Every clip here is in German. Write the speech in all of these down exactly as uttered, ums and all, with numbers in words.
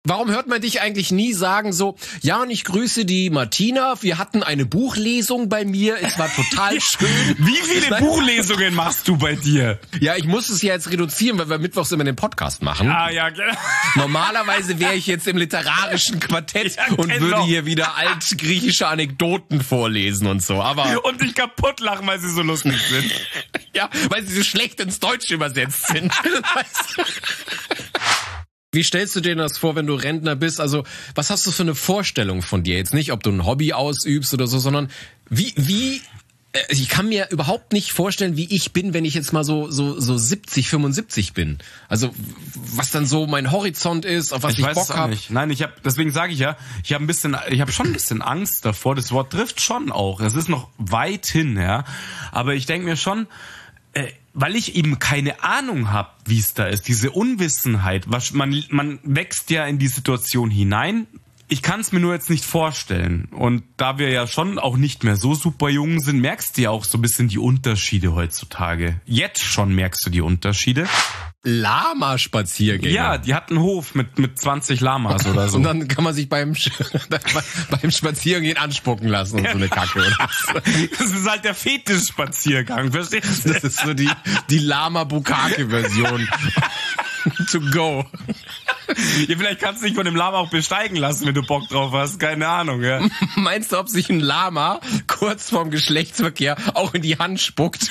Warum hört man dich eigentlich nie sagen so, ja, und ich grüße die Martina, wir hatten eine Buchlesung bei mir, es war total schön. Wie viele Buchlesungen machst du bei dir? Ja, ich muss es ja jetzt reduzieren, weil wir mittwochs immer den Podcast machen. Ah, ja, genau. Normalerweise wäre ich jetzt im literarischen Quartett Ja, und genau. würde hier wieder altgriechische Anekdoten vorlesen und so, aber... Und dich kaputt lachen, weil sie so lustig sind. Ja, weil sie so schlecht ins Deutsche übersetzt sind. Weißt du? Wie stellst du dir das vor, wenn du Rentner bist? Also, was hast du für eine Vorstellung von dir? Jetzt nicht, ob du ein Hobby ausübst oder so, sondern wie, wie, äh, ich kann mir überhaupt nicht vorstellen, wie ich bin, wenn ich jetzt mal so, so, so siebzig, fünfundsiebzig bin. Also, was dann so mein Horizont ist, auf was ich, ich Bock habe. Nein, ich habe, deswegen sage ich ja, ich habe ein bisschen, ich habe schon ein bisschen Angst davor. Das Wort trifft schon auch. Es ist noch weit hin, ja. Aber ich denke mir schon, äh, weil ich eben keine Ahnung habe, wie es da ist, diese Unwissenheit, was man man wächst ja in die Situation hinein. Ich kann es mir nur jetzt nicht vorstellen. Und da wir ja schon auch nicht mehr so super jung sind, merkst du ja auch so ein bisschen die Unterschiede heutzutage. Jetzt schon merkst du die Unterschiede. Lama-Spaziergänge. Ja, die hat einen Hof mit mit zwanzig Lamas oder so. Und dann kann man sich beim beim Spaziergehen anspucken lassen und so eine Kacke. Das ist halt der Fetisch-Spaziergang, verstehst du? Das ist so die die Lama-Bukake-Version. To go. Ja, vielleicht kannst du dich von dem Lama auch besteigen lassen, wenn du Bock drauf hast. Keine Ahnung, ja. Meinst du, ob sich ein Lama kurz vorm Geschlechtsverkehr auch in die Hand spuckt?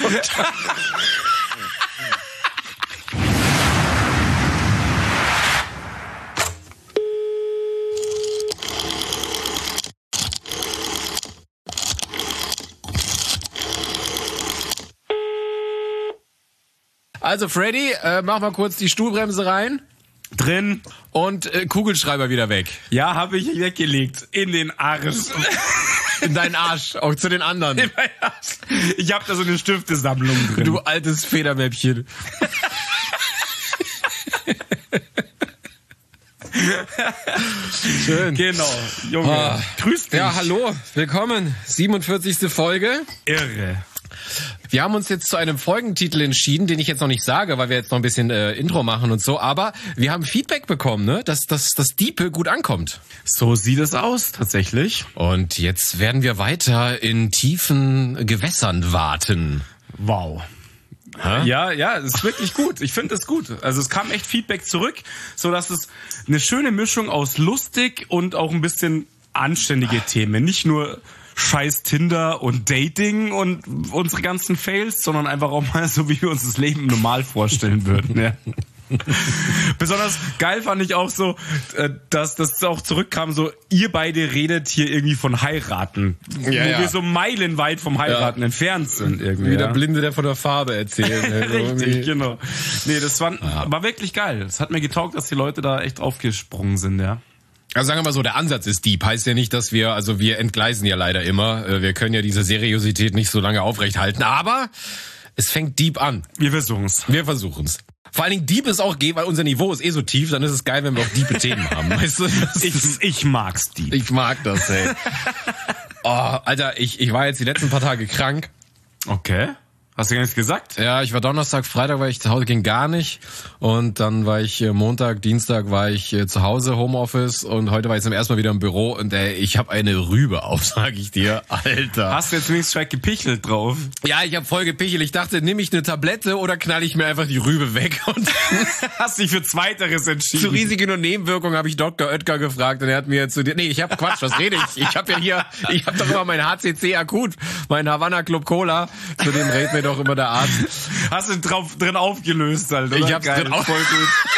Also Freddy, äh, mach mal kurz die Stuhlbremse rein. Drin. Und äh, Kugelschreiber wieder weg. Ja, habe ich weggelegt. In den Arsch. In deinen Arsch, auch zu den anderen. In meinen Arsch. Ich habe da so eine Stiftesammlung drin. Du altes Federmäppchen. Schön. Genau. Junge. Ah. Grüß dich. Ja, hallo. Willkommen. siebenundvierzigste Folge. Irre. Wir haben uns jetzt zu einem Folgentitel entschieden, den ich jetzt noch nicht sage, weil wir jetzt noch ein bisschen äh, Intro machen und so. Aber wir haben Feedback bekommen, ne, dass, dass das Diepe gut ankommt. So sieht es aus, tatsächlich. Und jetzt werden wir weiter in tiefen Gewässern warten. Wow. Ha? Ja, ja, es ist wirklich gut. Ich finde es gut. Also es kam echt Feedback zurück, so dass es eine schöne Mischung aus lustig und auch ein bisschen anständige Themen. Nicht nur scheiß Tinder und Dating und unsere ganzen Fails, sondern einfach auch mal so, wie wir uns das Leben normal vorstellen würden. Ja. Besonders geil fand ich auch so, dass das auch zurückkam, so ihr beide redet hier irgendwie von heiraten, ja, wo ja. wir so meilenweit vom Heiraten ja. entfernt sind irgendwie. Wie der ja. Blinde, der von der Farbe erzählt. Richtig, genau. Nee, das war, ja. war wirklich geil. Es hat mir getaugt, dass die Leute da echt aufgesprungen sind, ja. Also sagen wir mal so, der Ansatz ist deep. Heißt ja nicht, dass wir, also wir entgleisen ja leider immer. Wir können ja diese Seriosität nicht so lange aufrechthalten. Aber es fängt deep an. Wir versuchen's. Wir versuchen's. Vor allen Dingen deep ist auch geht, weil unser Niveau ist eh so tief, dann ist es geil, wenn wir auch diepe Themen haben. Weißt du? Ich, ich mag's deep. Ich mag das, ey. Oh, Alter, ich, ich war jetzt die letzten paar Tage krank. Okay. Hast du gar nichts gesagt? Ja, ich war Donnerstag, Freitag war ich zu Hause, ging gar nicht. Und dann war ich Montag, Dienstag war ich zu Hause, Homeoffice. Und heute war ich zum ersten Mal wieder im Büro. Und ey, ich habe eine Rübe auf, sag ich dir. Alter. Hast du jetzt wenigstens schon gepichelt drauf? Ja, ich habe voll gepichelt. Ich dachte, nehme ich eine Tablette oder knall ich mir einfach die Rübe weg? Und hast dich für Zweiteres entschieden. Zu Risiken und Nebenwirkungen habe ich Doktor Oetker gefragt. Und er hat mir zu dir... Nee, ich habe Quatsch, was rede ich? Ich habe ja hier... Ich habe doch immer mein H C C akut, mein Havana Club Cola. Zu dem redet mir doch immer der Arzt. Hast du drauf, drin aufgelöst, halt, oder? Ich hab's geil, drin auf. Voll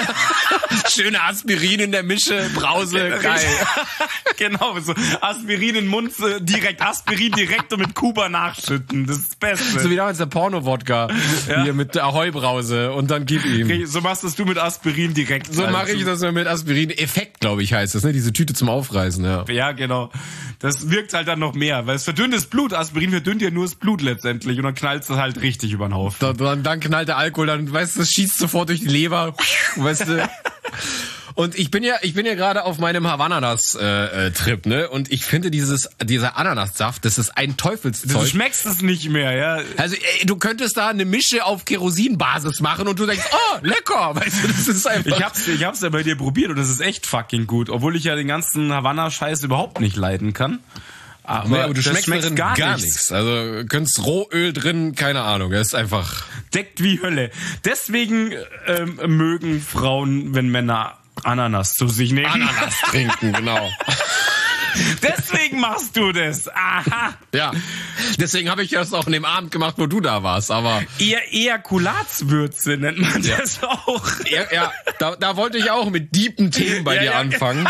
gut. Schöne Aspirin in der Mische, Brause, geil. Genau, so Aspirin in den Mund, direkt Aspirin direkt und mit Kuba nachschütten. Das ist das Beste. So wie damals der Porno-Wodka. Ja. Hier mit Ahoi-Brause und dann gib ihm. So machst das du mit Aspirin direkt. So mache ich das mit Aspirin. Effekt, glaube ich, heißt das, ne? Diese Tüte zum Aufreißen, ja. Ja, genau. Das wirkt halt dann noch mehr, weil es verdünnt das Blut. Aspirin verdünnt ja nur das Blut letztendlich und dann knallt es halt richtig über den Haufen. Dann, dann, dann knallt der Alkohol, dann, weißt du, das schießt sofort durch die Leber, weißt du. Und ich bin ja, ich bin ja gerade auf meinem Havanas-Trip, äh, ne? Und ich finde dieses, dieser Ananassaft, das ist ein Teufelszeug. Du schmeckst es nicht mehr, ja. Also ey, du könntest da eine Mische auf Kerosinbasis machen und du denkst, oh, lecker, weißt du, das ist einfach... Ich hab's, ich hab's ja bei dir probiert und das ist echt fucking gut, obwohl ich ja den ganzen Havanna-Scheiß überhaupt nicht leiden kann. Aber, nee, aber du das schmeckst schmeckt darin gar, gar nichts. nichts. Also könntest Rohöl drin, keine Ahnung, das ist einfach... Deckt wie Hölle. Deswegen ähm, mögen Frauen, wenn Männer Ananas zu sich nehmen. Ananas trinken, genau. Deswegen machst du das. Aha. Ja, deswegen habe ich das auch an dem Abend gemacht, wo du da warst, aber... Eher Ejakulatswürze nennt man ja. das auch. Ja, ja da, da wollte ich auch mit deepen Themen bei ja, dir ja, anfangen.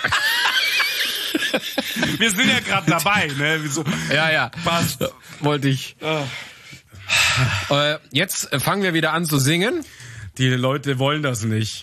Wir sind ja gerade dabei, ne? Wieso? Ja, ja. Passt. Wollte ich. Oh. Äh, jetzt fangen wir wieder an zu singen. Die Leute wollen das nicht.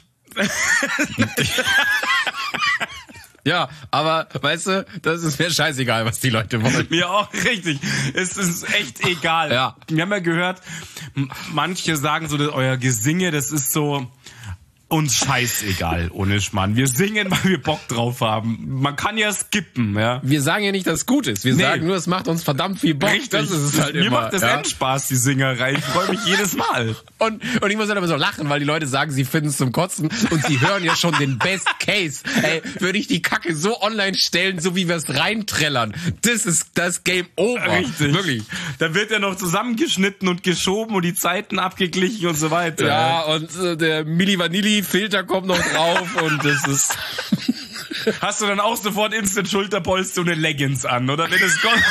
Ja, aber weißt du, das ist mir scheißegal, was die Leute wollen. Mir auch, richtig. Es ist echt egal. Ja. Wir haben ja gehört, manche sagen so, dass euer Gesinge, das ist so... uns scheißegal, ohne Schmarrn. Wir singen, weil wir Bock drauf haben. Man kann ja skippen, ja. Wir sagen ja nicht, dass es gut ist. Wir Nee. sagen nur, es macht uns verdammt viel Bock. Richtig. Das ist es halt Mir immer. macht das ja. Endspaß, die Singerei. Ich freue mich jedes Mal. Und, und ich muss halt immer so lachen, weil die Leute sagen, sie finden es zum Kotzen und sie hören ja schon den Best Case. Ey, würde ich die Kacke so online stellen, so wie wir es reinträllern. Das ist das Game Over. Richtig. Wirklich. Da wird ja noch zusammengeschnitten und geschoben und die Zeiten abgeglichen und so weiter. Ja, und äh, der Milli Vanilli Filter kommt noch drauf und das ist... Hast du dann auch sofort Instant Schulterpolster und eine Leggings an, oder? Wenn es kommt.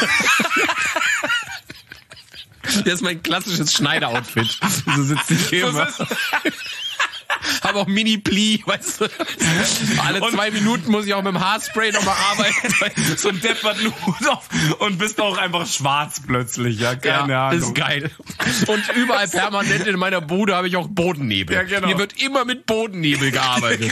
Das ist mein klassisches Schneider-Outfit. So sitze ich hier immer. Hab auch Mini-Pli, weißt du. Alle Und zwei Minuten muss ich auch mit dem Haarspray nochmal arbeiten. So ein depperten Hut auf und bist auch einfach schwarz plötzlich, ja, keine Ja, Ahnung. ist geil. Und überall permanent in meiner Bude habe ich auch Bodennebel. Ja, genau. Hier wird immer mit Bodennebel gearbeitet.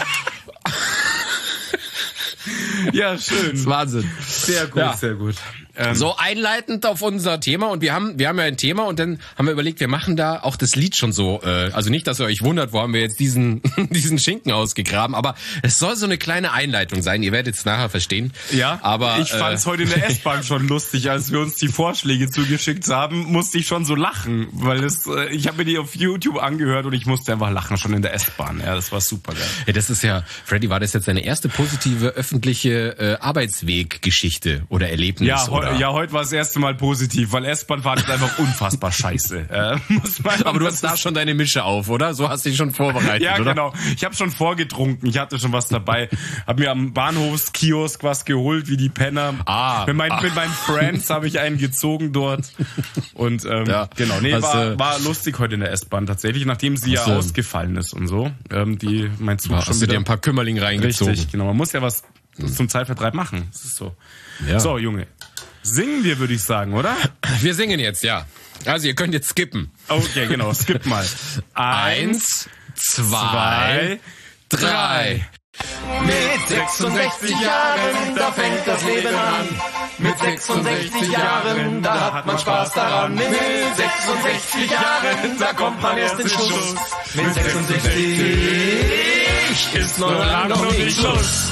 Ja, schön. Das ist Wahnsinn. Sehr gut, Ja. sehr gut. Ähm, So einleitend auf unser Thema und wir haben wir haben ja ein Thema und dann haben wir überlegt, wir machen da auch das Lied schon so, äh, also nicht, dass ihr euch wundert, wo haben wir jetzt diesen diesen Schinken ausgegraben, aber es soll so eine kleine Einleitung sein, ihr werdet es nachher verstehen. Ja, aber ich fand es äh, heute in der S-Bahn schon lustig, als wir uns die Vorschläge zugeschickt haben, musste ich schon so lachen, weil es, äh, ich habe mir die auf YouTube angehört und ich musste einfach lachen, schon in der S-Bahn. Ja, das war super geil. ja, das ist ja, Freddy, war das jetzt deine erste positive öffentliche äh, Arbeitsweggeschichte oder Erlebnis? Ja, oder? heu, ja, heute war das erste Mal positiv, weil S-Bahn fahren ist einfach unfassbar scheiße. Äh, muss man, Aber du das hast da schon deine Mische auf, oder? So hast du dich schon vorbereitet, Ja, oder? genau. Ich habe schon vorgetrunken. Ich hatte schon was dabei. Hab mir am Bahnhofskiosk was geholt, wie die Penner. Ah. Mit, mein, Ah. mit meinen Friends habe ich einen gezogen dort. Und ähm, Ja. genau, nee, Hast, war, äh, war lustig heute in der S-Bahn tatsächlich, nachdem sie ja Hast du- ausgefallen ist und so. Ähm, die mein Zug Hast schon du dir wieder ein paar Kümmerling reingezogen? richtig, genau. Man muss ja was zum Zeitvertreib machen. Das ist so. Ja. So, Junge. Singen wir, würde ich sagen, oder? Wir singen jetzt, ja. Also ihr könnt jetzt skippen. Okay, genau. Skip mal. Eins, zwei, drei. Mit sechsundsechzig Jahren, da fängt das Leben an. Mit sechsundsechzig Jahren, da hat man Spaß daran. Mit sechsundsechzig Jahren, da kommt man erst in Schluss. Mit sechsundsechzig ist noch lang noch nicht Schluss.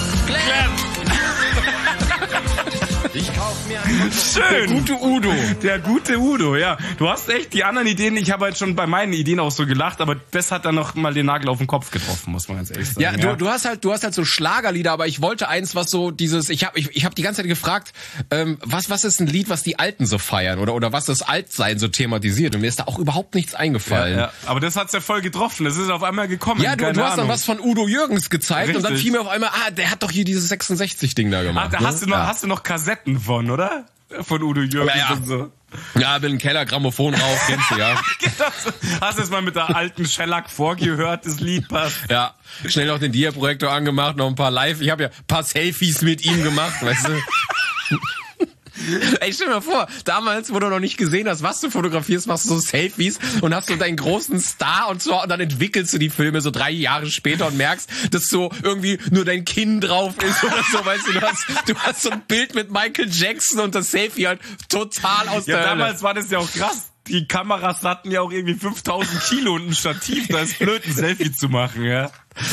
Ich kauf mir ein Schön. Gute Udo. Der gute Udo, ja. Du hast echt die anderen Ideen, ich habe halt schon bei meinen Ideen auch so gelacht, aber das hat dann noch mal den Nagel auf den Kopf getroffen, muss man ganz ehrlich sagen. Ja, du, du hast halt, du hast halt so Schlagerlieder, aber ich wollte eins, was so dieses, ich habe, ich, ich habe die ganze Zeit gefragt, ähm, was, was ist ein Lied, was die Alten so feiern oder oder was das Altsein so thematisiert und mir ist da auch überhaupt nichts eingefallen. ja, aber das hat's ja voll getroffen. Das ist auf einmal gekommen. Ja, du, Keine du hast dann Ahnung. was von Udo Jürgens gezeigt und dann Richtig. fiel mir auf einmal, ah, der hat doch hier dieses sechsundsechzig-Ding da Ach, gemacht. da ne? hast du noch, ja. hast du noch Kassetten von, oder? Von Udo Jürgens Ja, ja. und so. Ja, bin im Keller, Grammophon rauf, kennst du, ja. Hast du es mal mit der alten Shellac vorgehört, das Lied passt? Ja, schnell noch den Dia-Projektor angemacht, noch ein paar Live, ich habe ja ein paar Selfies mit ihm gemacht, weißt du. Ey, stell dir mal vor, damals, wo du noch nicht gesehen hast, was du fotografierst, machst du so Selfies und hast so deinen großen Star und so, und dann entwickelst du die Filme so drei Jahre später und merkst, dass so irgendwie nur dein Kinn drauf ist oder so, weißt du, du hast, du hast so ein Bild mit Michael Jackson und das Selfie halt total aus Ja, der Hölle. damals war das ja auch krass. Die Kameras hatten ja auch irgendwie fünftausend Kilo und ein Stativ, da ist blöd, ein Selfie zu machen, ja.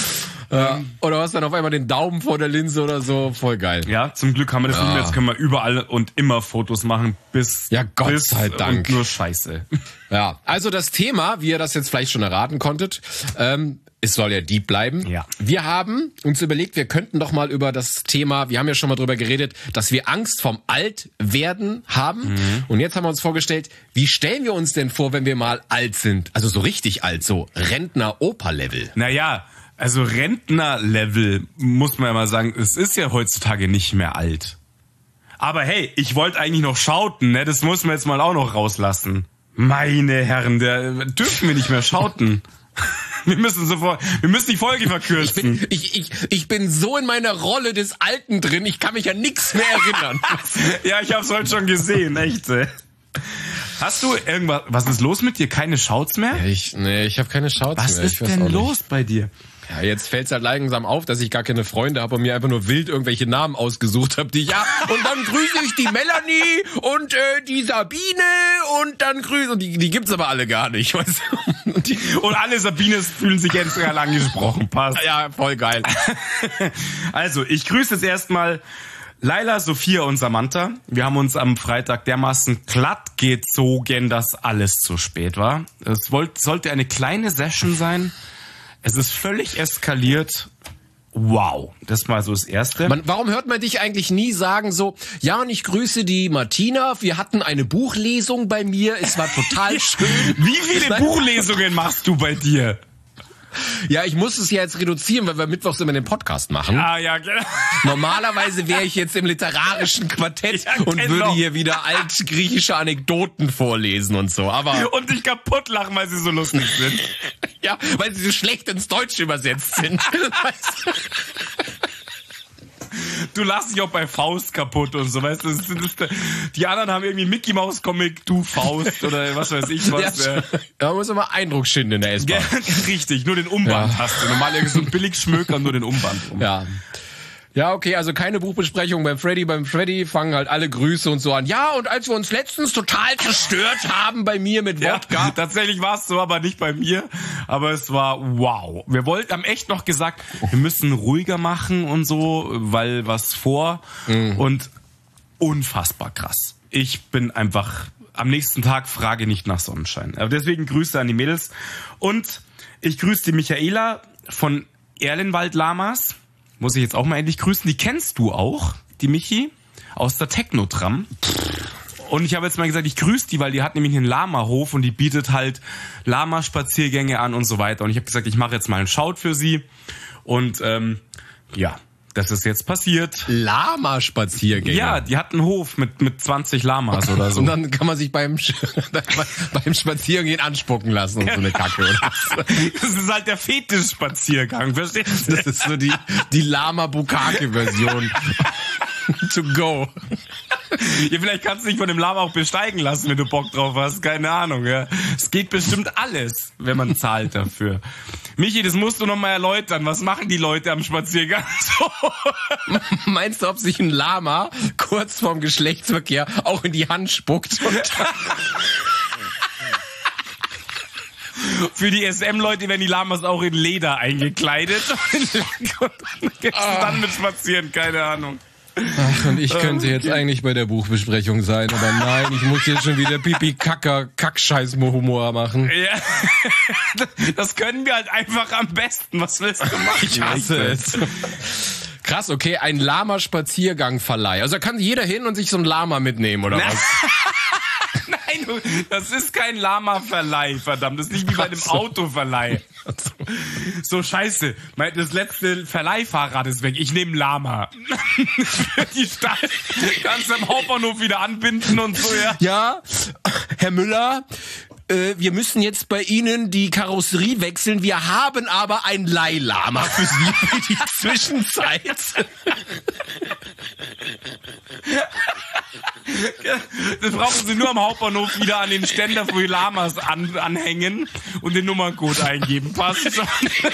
Ja. Oder hast dann auf einmal den Daumen vor der Linse oder so. Voll geil. Ja, zum Glück haben wir das Ja. nicht mehr. Jetzt können wir überall und immer Fotos machen, bis, Ja, Gott bis sei Dank. und nur Scheiße. Ja, also das Thema, wie ihr das jetzt vielleicht schon erraten konntet, ähm, es soll ja deep bleiben. Ja. Wir haben uns überlegt, wir könnten doch mal über das Thema, wir haben ja schon mal drüber geredet, dass wir Angst vom Altwerden haben. Mhm. Und jetzt haben wir uns vorgestellt, wie stellen wir uns denn vor, wenn wir mal alt sind? Also so richtig alt, so Rentner-Opa-Level. Naja, also Rentner-Level, muss man ja mal sagen, es ist ja heutzutage nicht mehr alt. Aber hey, ich wollte eigentlich noch schauten, ne? Das muss man jetzt mal auch noch rauslassen. Meine Herren, der dürfen wir nicht mehr schauten. Wir müssen sofort, wir müssen die Folge verkürzen. Ich, ich, ich bin so in meiner Rolle des Alten drin, ich kann mich an nichts mehr erinnern. Ja, ich hab's heute schon gesehen, echt. ey. Hast du irgendwas, was ist los mit dir? Keine Shouts mehr? Ich, nee, ich habe keine Shouts Was mehr. ist Ich weiß denn auch nicht. los bei dir? Ja, jetzt fällt's halt langsam auf, dass ich gar keine Freunde habe und mir einfach nur wild irgendwelche Namen ausgesucht habe, die ich, ja, und dann grüße ich die Melanie und äh, die Sabine und dann grüße, und die, die gibt's aber alle gar nicht, weißt du? Und, die, Und alle Sabines fühlen sich jetzt gerade angesprochen, passt. ja, voll geil. Also, ich grüße jetzt erstmal Laila, Sophia und Samantha. Wir haben uns am Freitag dermaßen glatt gezogen, dass alles zu spät war. Es wollte, sollte eine kleine Session sein. Es ist völlig eskaliert. Wow, das war so das Erste. Man, warum hört man dich eigentlich nie sagen so, ja, und ich grüße die Martina, wir hatten eine Buchlesung bei mir, es war total schön. Wie viele Nein. Buchlesungen machst du bei dir? Ja, ich muss es ja jetzt reduzieren, weil wir mittwochs immer den Podcast machen. Ah ja, genau. Normalerweise wäre ich jetzt im literarischen Quartett Ja, und genau. würde hier wieder altgriechische Anekdoten vorlesen und so. Aber Und dich kaputt lachen, weil sie so lustig sind. ja, weil sie so schlecht ins Deutsche übersetzt sind. Weißt du? Du lachst dich auch bei Faust kaputt und so, weißt du? Das ist, das ist, die anderen haben irgendwie Mickey Mouse Comic, du Faust oder was weiß ich was. Ja, Ja, da muss immer Eindruck schinden in der S-Bahn. richtig, nur den Umband Ja. hast du. Normalerweise so ein Billigschmöker, nur den Umband. Ja. Ja, okay, also keine Buchbesprechung beim Freddy. Beim Freddy fangen halt alle Grüße und so an. Ja, und als wir uns letztens total zerstört haben bei mir mit Ja, Wodka. tatsächlich war es so, aber nicht bei mir. Aber es war wow. Wir wollten, haben echt noch gesagt, wir müssen ruhiger machen und so, weil was vor. Mhm. Und unfassbar krass. Ich bin einfach am nächsten Tag frage nicht nach Sonnenschein. Aber deswegen Grüße an die Mädels. Und ich grüße die Michaela von Erlenwald Lamas. Muss ich jetzt auch mal endlich grüßen. Die kennst du auch, die Michi, aus der Technotram. Und ich habe jetzt mal gesagt, ich grüße die, weil die hat nämlich einen Lama-Hof und die bietet halt Lama-Spaziergänge an und so weiter. Und ich habe gesagt, ich mache jetzt mal einen Shout für sie. Und ähm, ja, das ist jetzt passiert. Lama-Spaziergänge. Ja, die hat einen Hof mit mit zwanzig Lamas oder so. Und dann kann man sich beim, beim Spazierengehen anspucken lassen und so eine Kacke. Oder so. Das ist halt der Fetisch-Spaziergang, verstehst du? Das ist so die, die Lama-Bukake-Version. To go. Ja, vielleicht kannst du dich von dem Lama auch besteigen lassen, wenn du Bock drauf hast. Keine Ahnung, ja. Es geht bestimmt alles, wenn man zahlt dafür. Michi, das musst du noch mal erläutern. Was machen die Leute am Spaziergang so? Meinst du, ob sich ein Lama kurz vorm Geschlechtsverkehr auch in die Hand spuckt? Und Für die S M-Leute werden die Lamas auch in Leder eingekleidet. Und dann geht's dann mit spazieren, keine Ahnung. Ach, und ich könnte jetzt eigentlich bei der Buchbesprechung sein, aber nein, ich muss jetzt schon wieder Pipi-Kacker-Kackscheiß-Humor machen. Ja. Das können wir halt einfach am besten. Was willst du machen? Ich hasse es. Krass, okay, ein Lama-Spaziergang-Verleih. Also da kann jeder hin und sich so ein Lama mitnehmen, oder was? Nein, du, das ist kein Lama-Verleih, verdammt. Das ist nicht wie bei einem so. Autoverleih. So, scheiße. Mein- Das letzte Verleihfahrrad ist weg. Ich nehme Lama. Für die Stadt. Kannst du am Hauptbahnhof wieder anbinden und so, ja. Ja, Herr Müller, äh, wir müssen jetzt bei Ihnen die Karosserie wechseln. Wir haben aber ein Leihlama für Sie für die Zwischenzeit. Das brauchen Sie nur am Hauptbahnhof wieder an den Ständer für die Lamas an, anhängen und den Nummerncode eingeben. Passt schon.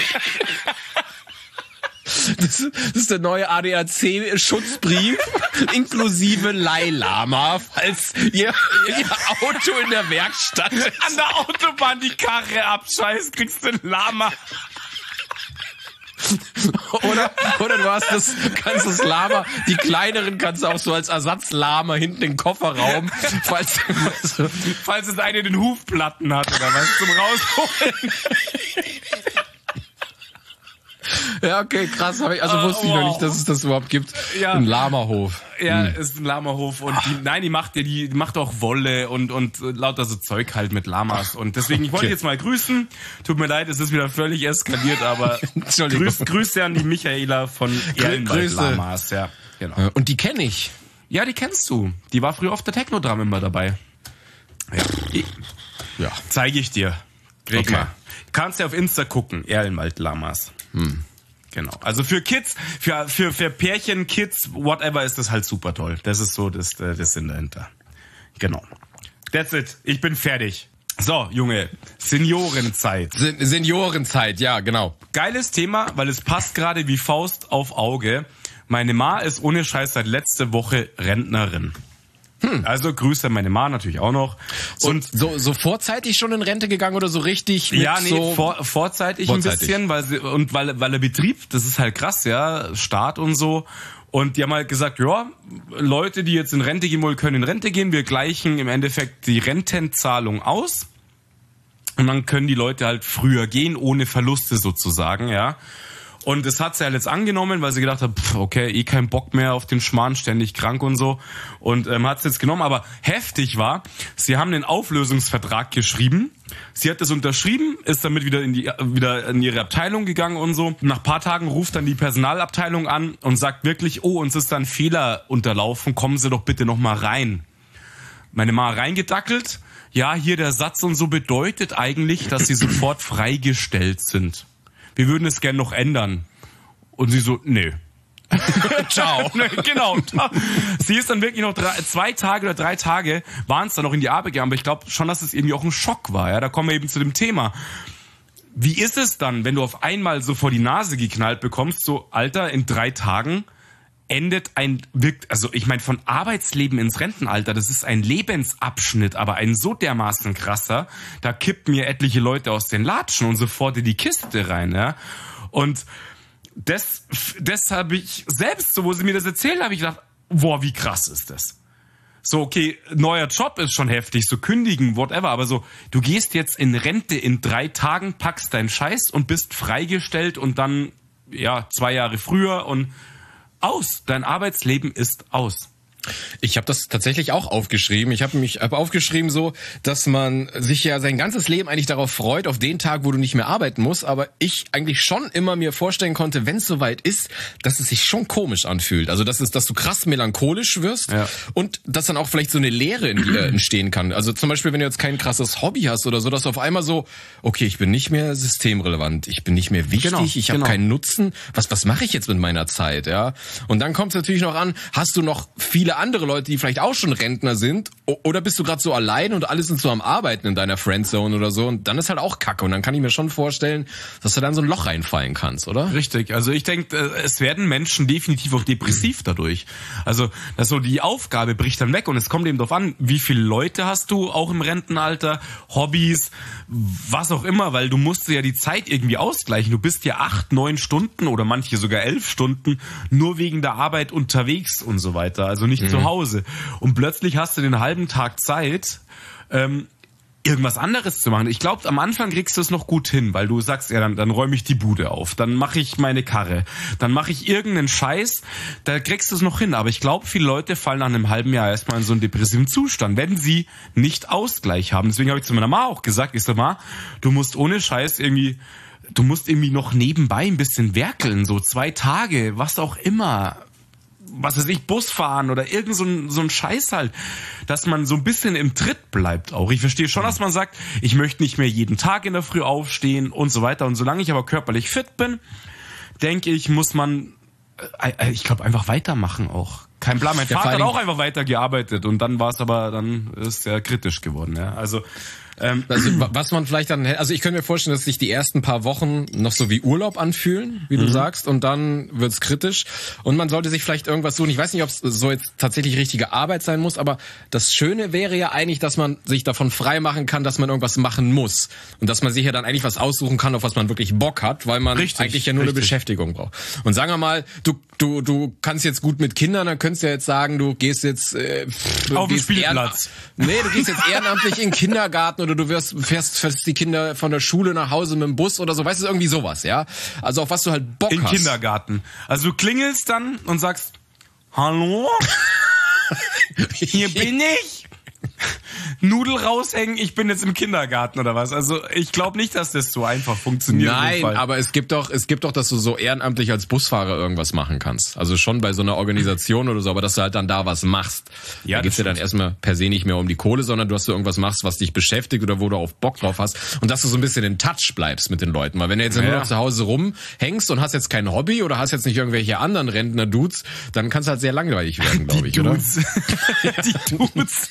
Das, das ist der neue A D A C-Schutzbrief inklusive Leihlama, falls ihr, ihr Auto in der Werkstatt ist. An der Autobahn die Karre abscheißt, kriegst du ein Lama. Oder, oder du hast das, kannst das Lama, die kleineren kannst du auch so als Ersatzlama hinten im Kofferraum, falls, falls es eine den Hufplatten hat oder was zum Rausholen. Ja, okay, krass. Hab ich, also wusste ich oh, wow. noch nicht, dass es das überhaupt gibt. Ja. Ein Lamahof. Ja, hm. ist ein Lamahof und die, nein, die macht ja, die macht auch Wolle und und lauter so Zeug halt mit Lamas und deswegen ich wollte okay. jetzt mal grüßen. Tut mir leid, es ist wieder völlig eskaliert, aber grüß, Grüße an die Michaela von Erlenwald Lamas, ja, genau. Und die kenne ich. Ja, die kennst du. Die war früher auf der Techno-Drum immer dabei. Ja. ja. Zeige ich dir. Krieg okay. mal. Kannst ja auf Insta gucken, Erlenwald Lamas. Hm. Genau. Also für Kids, für, für, für Pärchen, Kids, whatever, ist das halt super toll. Das ist so das, das Sinn dahinter. Genau. That's it. Ich bin fertig. So, Junge. Seniorenzeit. Sen- Seniorenzeit, ja, genau. Geiles Thema, weil es passt gerade wie Faust auf Auge. Meine Ma ist ohne Scheiß seit letzte Woche Rentnerin. Hm. Also Grüße an meine Ma natürlich auch noch. Und so, so, so vorzeitig schon in Rente gegangen oder so richtig? Mit ja, nee, so vor, vorzeitig, vorzeitig ein bisschen, weil sie, und weil, weil der Betrieb, das ist halt krass, ja, Staat und so. Und die haben halt gesagt, ja, Leute, die jetzt in Rente gehen wollen, können in Rente gehen. Wir gleichen im Endeffekt die Rentenzahlung aus. Und dann können die Leute halt früher gehen, ohne Verluste sozusagen, ja. Und das hat sie halt jetzt angenommen, weil sie gedacht hat, pff, okay, eh kein Bock mehr auf den Schmarrn, ständig krank und so. Und ähm, hat es jetzt genommen. Aber heftig war, sie haben den Auflösungsvertrag geschrieben. Sie hat das unterschrieben, ist damit wieder in die wieder in ihre Abteilung gegangen und so. Nach ein paar Tagen ruft dann die Personalabteilung an und sagt wirklich, oh, uns ist da ein Fehler unterlaufen, kommen Sie doch bitte noch mal rein. Meine Ma reingedackelt. Ja, hier der Satz und so bedeutet eigentlich, dass sie sofort freigestellt sind. Wir würden es gerne noch ändern. Und sie so, nö. Ciao. Genau. Sie ist dann wirklich noch drei, zwei Tage oder drei Tage, waren es dann noch in die Arbeit gegangen. Aber ich glaube schon, dass es irgendwie auch ein Schock war. Ja, da kommen wir eben zu dem Thema. Wie ist es dann, wenn du auf einmal so vor die Nase geknallt bekommst, so, Alter, in drei Tagen endet ein, also ich meine, von Arbeitsleben ins Rentenalter, das ist ein Lebensabschnitt, aber ein so dermaßen krasser, da kippt mir etliche Leute aus den Latschen und sofort in die Kiste rein, ja. Und das, das habe ich selbst, so wo sie mir das erzählen, habe ich gedacht, boah, wie krass ist das? So, okay, neuer Job ist schon heftig, so kündigen, whatever, aber so, du gehst jetzt in Rente in drei Tagen, packst deinen Scheiß und bist freigestellt und dann, ja, zwei Jahre früher und aus. Dein Arbeitsleben ist aus. Ich habe das tatsächlich auch aufgeschrieben. Ich habe mich hab aufgeschrieben so, dass man sich ja sein ganzes Leben eigentlich darauf freut, auf den Tag, wo du nicht mehr arbeiten musst. Aber ich eigentlich schon immer mir vorstellen konnte, wenn es soweit ist, dass es sich schon komisch anfühlt. Also dass es, dass du krass melancholisch wirst ja. und dass dann auch vielleicht so eine Leere in dir entstehen kann. Also zum Beispiel, wenn du jetzt kein krasses Hobby hast oder so, dass du auf einmal so, okay, ich bin nicht mehr systemrelevant, ich bin nicht mehr wichtig, genau, ich habe genau. keinen Nutzen. Was was mache ich jetzt mit meiner Zeit? Ja. Und dann kommt es natürlich noch an, hast du noch viele andere Leute, die vielleicht auch schon Rentner sind, oder bist du gerade so allein und alle sind so am Arbeiten in deiner Friendzone oder so und dann ist halt auch Kacke und dann kann ich mir schon vorstellen, dass du dann so ein Loch reinfallen kannst, oder? Richtig, also ich denke, es werden Menschen definitiv auch depressiv dadurch. Also dass so die Aufgabe bricht dann weg und es kommt eben darauf an, wie viele Leute hast du auch im Rentenalter, Hobbys, was auch immer, weil du musst ja die Zeit irgendwie ausgleichen. Du bist ja acht, neun Stunden oder manche sogar elf Stunden nur wegen der Arbeit unterwegs und so weiter, also nicht mhm. zu Hause. Und plötzlich hast du den halben Tag Zeit, ähm, irgendwas anderes zu machen. Ich glaube, am Anfang kriegst du es noch gut hin, weil du sagst, ja, dann, dann räume ich die Bude auf, dann mache ich meine Karre, dann mache ich irgendeinen Scheiß, da kriegst du es noch hin. Aber ich glaube, viele Leute fallen nach einem halben Jahr erstmal in so einen depressiven Zustand, wenn sie nicht Ausgleich haben. Deswegen habe ich zu meiner Ma auch gesagt, ich sag mal, du musst ohne Scheiß irgendwie, du musst irgendwie noch nebenbei ein bisschen werkeln, so zwei Tage, was auch immer. Was weiß ich, Bus fahren oder irgend so ein, so ein Scheiß halt, dass man so ein bisschen im Tritt bleibt auch. Ich verstehe schon, dass man sagt, ich möchte nicht mehr jeden Tag in der Früh aufstehen und so weiter. Und solange ich aber körperlich fit bin, denke ich, muss man, äh, ich glaube, einfach weitermachen auch. Kein Plan. Mein ja, Vater hat auch einfach weitergearbeitet und dann war es aber, dann ist er kritisch geworden. Ja. Also Ähm, Also was man vielleicht dann, also ich könnte mir vorstellen, dass sich die ersten paar Wochen noch so wie Urlaub anfühlen, wie du mhm. sagst, und dann wird's kritisch. Und man sollte sich vielleicht irgendwas suchen. Ich weiß nicht, ob es so jetzt tatsächlich richtige Arbeit sein muss, aber das Schöne wäre ja eigentlich, dass man sich davon frei machen kann, dass man irgendwas machen muss. Und dass man sich ja dann eigentlich was aussuchen kann, auf was man wirklich Bock hat, weil man richtig, eigentlich ja nur richtig. eine Beschäftigung braucht. Und sagen wir mal, du du du kannst jetzt gut mit Kindern, dann könntest du ja jetzt sagen, du gehst jetzt äh, auf den Spielplatz. Nee, du gehst jetzt ehrenamtlich in den Kindergarten oder du wirst, fährst, fährst die Kinder von der Schule nach Hause mit dem Bus oder so, weißt du, irgendwie sowas, ja? Also auf was du halt Bock in hast. In Kindergarten. Also du klingelst dann und sagst, hallo? Hier bin ich. Nudel raushängen, ich bin jetzt im Kindergarten oder was? Also ich glaube nicht, dass das so einfach funktioniert. Nein, aber es gibt doch, es gibt doch, dass du so ehrenamtlich als Busfahrer irgendwas machen kannst. Also schon bei so einer Organisation oder so, aber dass du halt dann da was machst. Ja, da geht's dir dann erstmal per se nicht mehr um die Kohle, sondern du hast so irgendwas machst, was dich beschäftigt oder wo du auf Bock drauf hast und dass du so ein bisschen in Touch bleibst mit den Leuten. Weil wenn du jetzt ja. nur noch zu Hause rumhängst und hast jetzt kein Hobby oder hast jetzt nicht irgendwelche anderen Rentner-Dudes, dann kann es halt sehr langweilig werden, glaube ich, Dudes. oder? Die Dudes.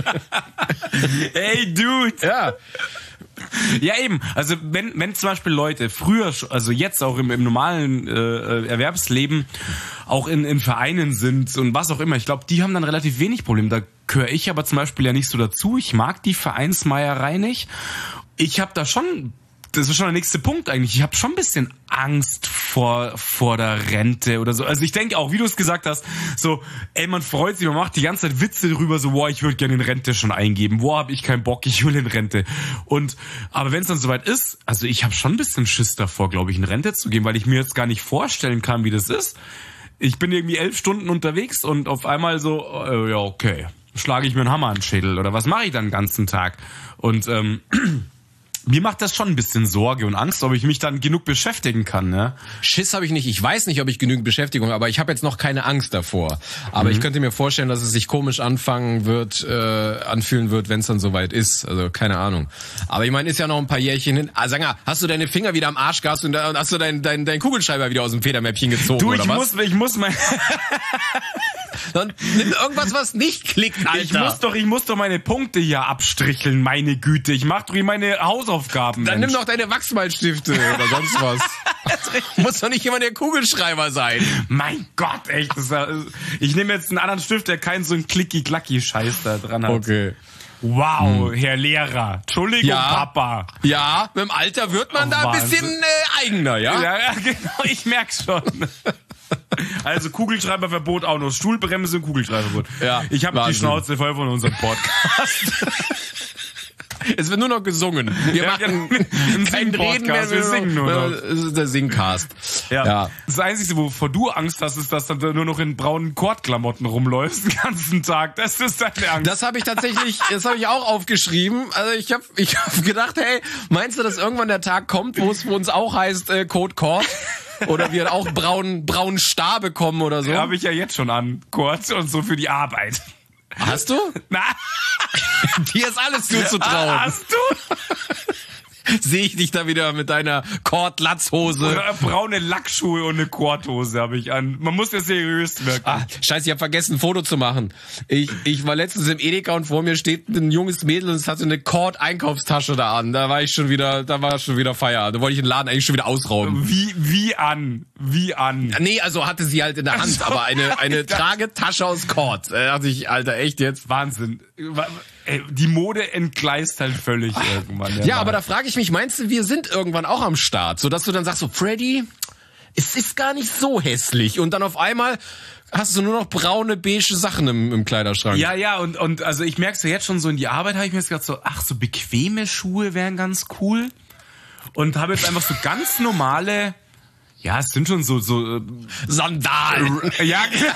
Hey, Dude! Ja. Ja, eben. Also wenn wenn zum Beispiel Leute früher, also jetzt auch im, im normalen äh, Erwerbsleben auch in, in Vereinen sind und was auch immer, ich glaube, die haben dann relativ wenig Probleme. Da gehöre ich aber zum Beispiel ja nicht so dazu. Ich mag die Vereinsmeierei nicht. Ich habe da schon... Das ist schon der nächste Punkt eigentlich. Ich habe schon ein bisschen Angst vor vor der Rente oder so. Also ich denke auch, wie du es gesagt hast, so, ey, man freut sich, man macht die ganze Zeit Witze drüber, so, boah, ich würde gerne in Rente schon eingeben. Boah, hab ich keinen Bock, ich will in Rente. Und aber wenn es dann soweit ist, also ich habe schon ein bisschen Schiss davor, glaube ich, in Rente zu gehen, weil ich mir jetzt gar nicht vorstellen kann, wie das ist. Ich bin irgendwie elf Stunden unterwegs und auf einmal so, äh, ja, okay, schlage ich mir einen Hammer an den Schädel oder was mache ich dann den ganzen Tag? Und ähm, mir macht das schon ein bisschen Sorge und Angst, ob ich mich dann genug beschäftigen kann, ne? Schiss habe ich nicht. Ich weiß nicht, ob ich genügend Beschäftigung, aber ich habe jetzt noch keine Angst davor. Aber mhm. ich könnte mir vorstellen, dass es sich komisch anfangen wird, äh, anfühlen wird, wenn es dann soweit ist. Also keine Ahnung. Aber ich meine, ist ja noch ein paar Jährchen hin. Ah, sag mal, hast du deine Finger wieder am Arsch gehabt und hast du deinen dein, dein Kugelschreiber wieder aus dem Federmäppchen gezogen, du, ich oder was? muss, ich muss mein... Dann nimm irgendwas, was nicht klickt, Alter. Ich muss doch, ich muss doch meine Punkte hier abstricheln, meine Güte. Ich mach doch hier meine Hausaufgaben. Dann Mensch. nimm doch deine Wachsmalstifte oder sonst was. Muss doch nicht immer der Kugelschreiber sein. Mein Gott, echt. Das ist, ich nehme jetzt einen anderen Stift, der keinen so einen Klicki-Klacki-Scheiß da dran hat. Okay. Wow, hm. Herr Lehrer. Entschuldigung, ja, Papa. Ja, mit dem Alter wird man oh, da ein Wahnsinn. bisschen äh, eigener, ja? Ja, ja, genau, ich merk's schon. Also Kugelschreiberverbot auch noch. Stuhlbremse und Kugelschreiberverbot. Ja, ich habe die Schnauze voll von unserem Podcast. Es wird nur noch gesungen. Wir ja, machen ein kein Reden mehr. Wir singen nur noch. Das ist der Singcast. Ja. ja. Das Einzige, wovor du Angst hast, ist, dass du nur noch in braunen Kordklamotten rumläufst den ganzen Tag. Das ist deine Angst. Das habe ich tatsächlich, das habe ich auch aufgeschrieben. Also ich habe ich hab gedacht, hey, meinst du, dass irgendwann der Tag kommt, wo es für uns auch heißt äh, Code Kord? Oder wir auch braunen braunen Star bekommen oder so? Ja, habe ich ja jetzt schon an, Kord, und so für die Arbeit. Hast du? Na. Dir ist alles zuzutrauen. Hast du? Sehe ich dich da wieder mit deiner Kord-Latzhose. Oder braune Lackschuhe und eine Kordhose habe ich an. Man muss ja seriös wirken. Ah, scheiße, ich habe vergessen, ein Foto zu machen. Ich, ich war letztens im Edeka und vor mir steht ein junges Mädel und es hatte eine Kord-Einkaufstasche da an. Da war ich schon wieder, da war schon wieder Feierabend. Da wollte ich den Laden eigentlich schon wieder ausrauben. Wie, wie an? Wie an? Nee, also hatte sie halt in der Hand, also, aber eine, eine Tragetasche aus Kord. Da dachte ich, Alter, echt jetzt? Wahnsinn. Ey, die Mode entgleist halt völlig Ach, irgendwann. Ja, ja aber da frage ich mich, meinst du, wir sind irgendwann auch am Start? Sodass du dann sagst, so, Freddy, es ist gar nicht so hässlich. Und dann auf einmal hast du nur noch braune, beige Sachen im, im Kleiderschrank. Ja, ja, und, und also ich merke es ja jetzt schon so in die Arbeit, habe ich mir jetzt gedacht so, ach, so bequeme Schuhe wären ganz cool. Und habe jetzt einfach so ganz normale, ja, es sind schon so, so äh, Sandalen. Ja, genau.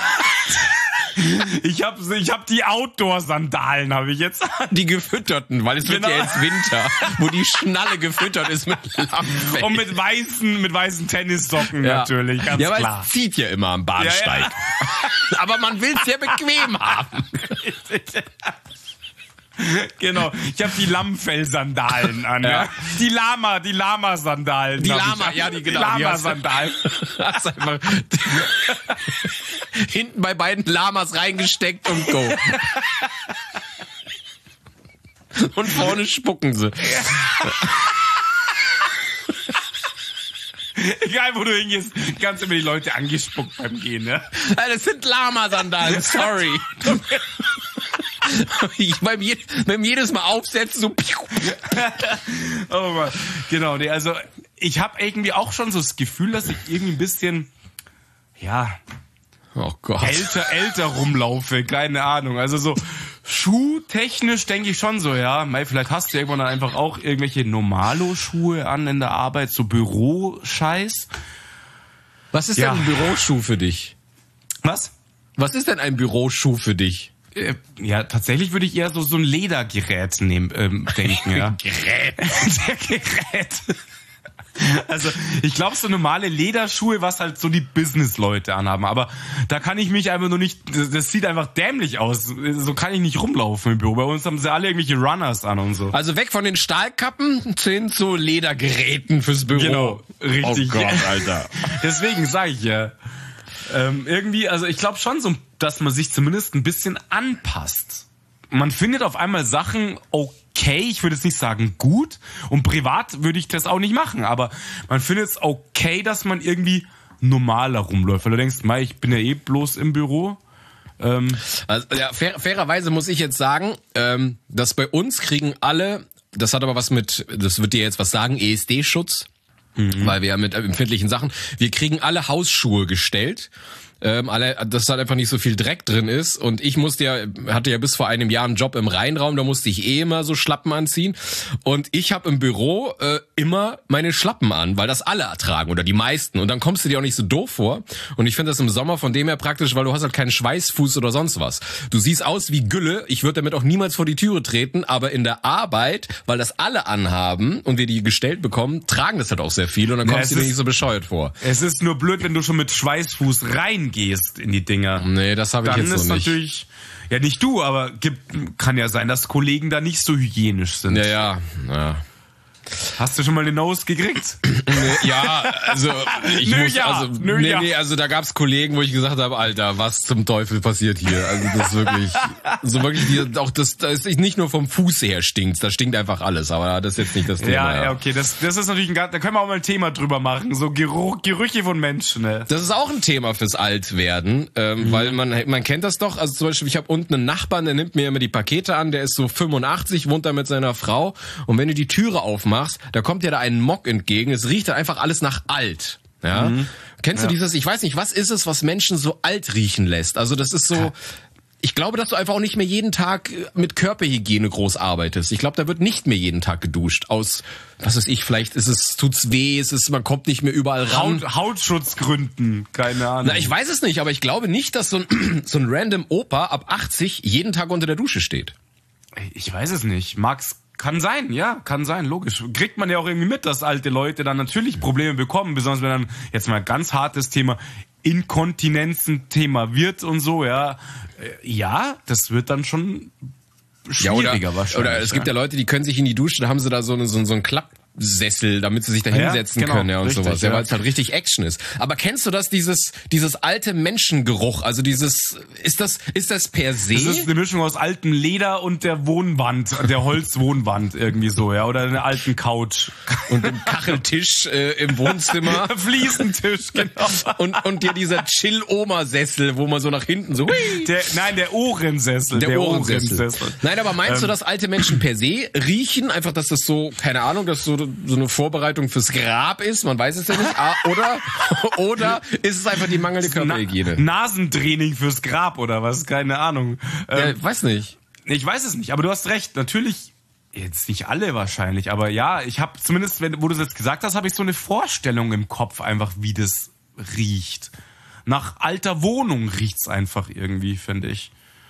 Ich hab, ich hab die Outdoor-Sandalen, habe ich jetzt. Die gefütterten, weil es genau. wird ja jetzt Winter, wo die Schnalle gefüttert ist mit Lammfell. Und mit weißen, mit weißen Tennissocken ja. natürlich, ganz ja, klar. Ja, weil es zieht ja immer am Bahnsteig. Ja, ja. Aber man will es ja bequem haben. Genau, ich habe die Lammfell-Sandalen an. Ja. Ja. Die Lama, die Lama-Sandalen. Die Lama, ja, die genau. Die Lama-Sandalen. Hast einfach hinten bei beiden Lamas reingesteckt und go. Und vorne spucken sie. Egal, wo du hingehst, kannst du immer die Leute angespuckt beim Gehen, ne? Das sind Lama-Sandalen, sorry. Ich beim, je, beim jedes Mal aufsetzen, so. Oh Mann. Genau, nee, also ich habe irgendwie auch schon so das Gefühl, dass ich irgendwie ein bisschen, ja, oh Gott. älter, älter rumlaufe, keine Ahnung. Also so schuhtechnisch denke ich schon so, ja, Mei, vielleicht hast du irgendwann dann einfach auch irgendwelche Normalo-Schuhe an in der Arbeit, so Büroscheiß. Was ist Ja. denn ein Büroschuh für dich? Was? Was ist denn ein Büroschuh für dich? Äh, Ja, tatsächlich würde ich eher so so ein Ledergerät nehmen, ähm, denken, ja. Gerät. Der Gerät. Also, ich glaube, so normale Lederschuhe, was halt so die Business-Leute anhaben. Aber da kann ich mich einfach nur nicht, das, das sieht einfach dämlich aus. So kann ich nicht rumlaufen im Büro. Bei uns haben sie alle irgendwelche Runners an und so. Also weg von den Stahlkappen hin zu Ledergeräten fürs Büro. Genau, richtig. Oh Gott, Alter. Deswegen sage ich ja. Ähm, irgendwie, also ich glaube schon so, dass man sich zumindest ein bisschen anpasst. Man findet auf einmal Sachen okay, ich würde jetzt nicht sagen gut, und privat würde ich das auch nicht machen, aber man findet es okay, dass man irgendwie normaler rumläuft, weil du denkst, mei, ich bin ja eh bloß im Büro. Ähm, Also, ja, fair, fairerweise muss ich jetzt sagen, ähm, dass bei uns kriegen alle, das hat aber was mit, das wird dir jetzt was sagen, E S D-Schutz, mhm. weil wir ja mit empfindlichen Sachen, wir kriegen alle Hausschuhe gestellt. Ähm, alle, dass da einfach nicht so viel Dreck drin ist. Und ich musste ja, hatte ja bis vor einem Jahr einen Job im Rheinraum, da musste ich eh immer so Schlappen anziehen. Und ich habe im Büro äh, immer meine Schlappen an, weil das alle ertragen oder die meisten. Und dann kommst du dir auch nicht so doof vor. Und ich finde das im Sommer von dem her praktisch, weil du hast halt keinen Schweißfuß oder sonst was. Du siehst aus wie Gülle. Ich würde damit auch niemals vor die Türe treten, aber in der Arbeit, weil das alle anhaben und wir die gestellt bekommen, tragen das halt auch sehr viel und dann Ja, kommst es du dir ist- nicht so bescheuert vor. es ist nur blöd, wenn du schon mit Schweißfuß reingehst in die Dinger. Nee, das habe ich Dann jetzt ist noch nicht. natürlich, ja nicht du, aber gibt, kann ja sein, dass Kollegen da nicht so hygienisch sind. Ja, ja, ja. Hast du schon mal eine Nose gekriegt? Ja, also ich Nö, muss, ja. also Nö, nee, ja. nee, also da gab's Kollegen, wo ich gesagt habe, Alter, was zum Teufel passiert hier? Also das ist wirklich, so wirklich, die, auch das, das ist nicht nur vom Fuß her stinkt, da stinkt einfach alles, aber das ist jetzt nicht das Thema. Ja, ja, okay, das, das ist natürlich ein, ga- da können wir auch mal ein Thema drüber machen, so Geruch, Gerüche von Menschen, ne? Das ist auch ein Thema fürs Altwerden, ähm, mhm. weil man man kennt das doch. Also zum Beispiel, ich habe unten einen Nachbarn, der nimmt mir immer die Pakete an, der ist so fünfundachtzig, wohnt da mit seiner Frau und wenn du die Türe aufmachst, da kommt dir da ein Mock entgegen, es riecht da einfach alles nach alt. Ja? Mhm. Kennst du Ja. dieses, ich weiß nicht, was ist es, was Menschen so alt riechen lässt? Also das ist so... Ich glaube, dass du einfach auch nicht mehr jeden Tag mit Körperhygiene groß arbeitest. Ich glaube, da wird nicht mehr jeden Tag geduscht. Aus, was weiß ich, vielleicht ist es, tut's weh, es ist, man kommt nicht mehr überall ran. Haut, Hautschutzgründen, keine Ahnung. Na, ich weiß es nicht, aber ich glaube nicht, dass so ein, so ein random Opa ab achtzig jeden Tag unter der Dusche steht. Ich weiß es nicht. Mag's, kann sein, ja, kann sein, logisch. Kriegt man ja auch irgendwie mit, dass alte Leute dann natürlich Probleme bekommen, besonders wenn dann, jetzt mal ganz hartes Thema, Inkontinenz ein Thema wird und so, ja. Ja, das wird dann schon schwieriger ja, oder, wahrscheinlich. Oder es gibt ja Leute, die können sich in die Dusche, da haben sie da so, eine, so, so einen Klappsessel, damit sie sich da Ja, hinsetzen genau, können, ja, und richtig, sowas, ja, ja. weil es halt richtig Action ist. Aber kennst du das, dieses, dieses alte Menschengeruch, also dieses, ist das, ist das per se? Das ist eine Mischung aus altem Leder und der Wohnwand, der Holzwohnwand irgendwie so, ja, oder einer alten Couch. Und dem Kacheltisch äh, im Wohnzimmer. Fliesentisch, genau. Und, und dir dieser Chill-Oma-Sessel, wo man so nach hinten so... Der, nein, der Ohrensessel. Der, Der, Ohrensessel. Ohrensessel. Nein, aber meinst du, dass alte Menschen per se riechen? Einfach, dass das so, keine Ahnung, dass so, so eine Vorbereitung fürs Grab ist? Man weiß es ja nicht. Ah, oder, oder ist es einfach die mangelnde Körperhygiene? Na, Nasentraining fürs Grab oder was? Keine Ahnung. Ja, Ähm, weiß nicht. ich weiß es nicht, aber du hast recht. Natürlich, jetzt nicht alle wahrscheinlich, aber ja, ich habe zumindest, wenn, wo du es jetzt gesagt hast, habe ich so eine Vorstellung im Kopf einfach, wie das riecht. Nach alter Wohnung riecht's einfach irgendwie, finde ich.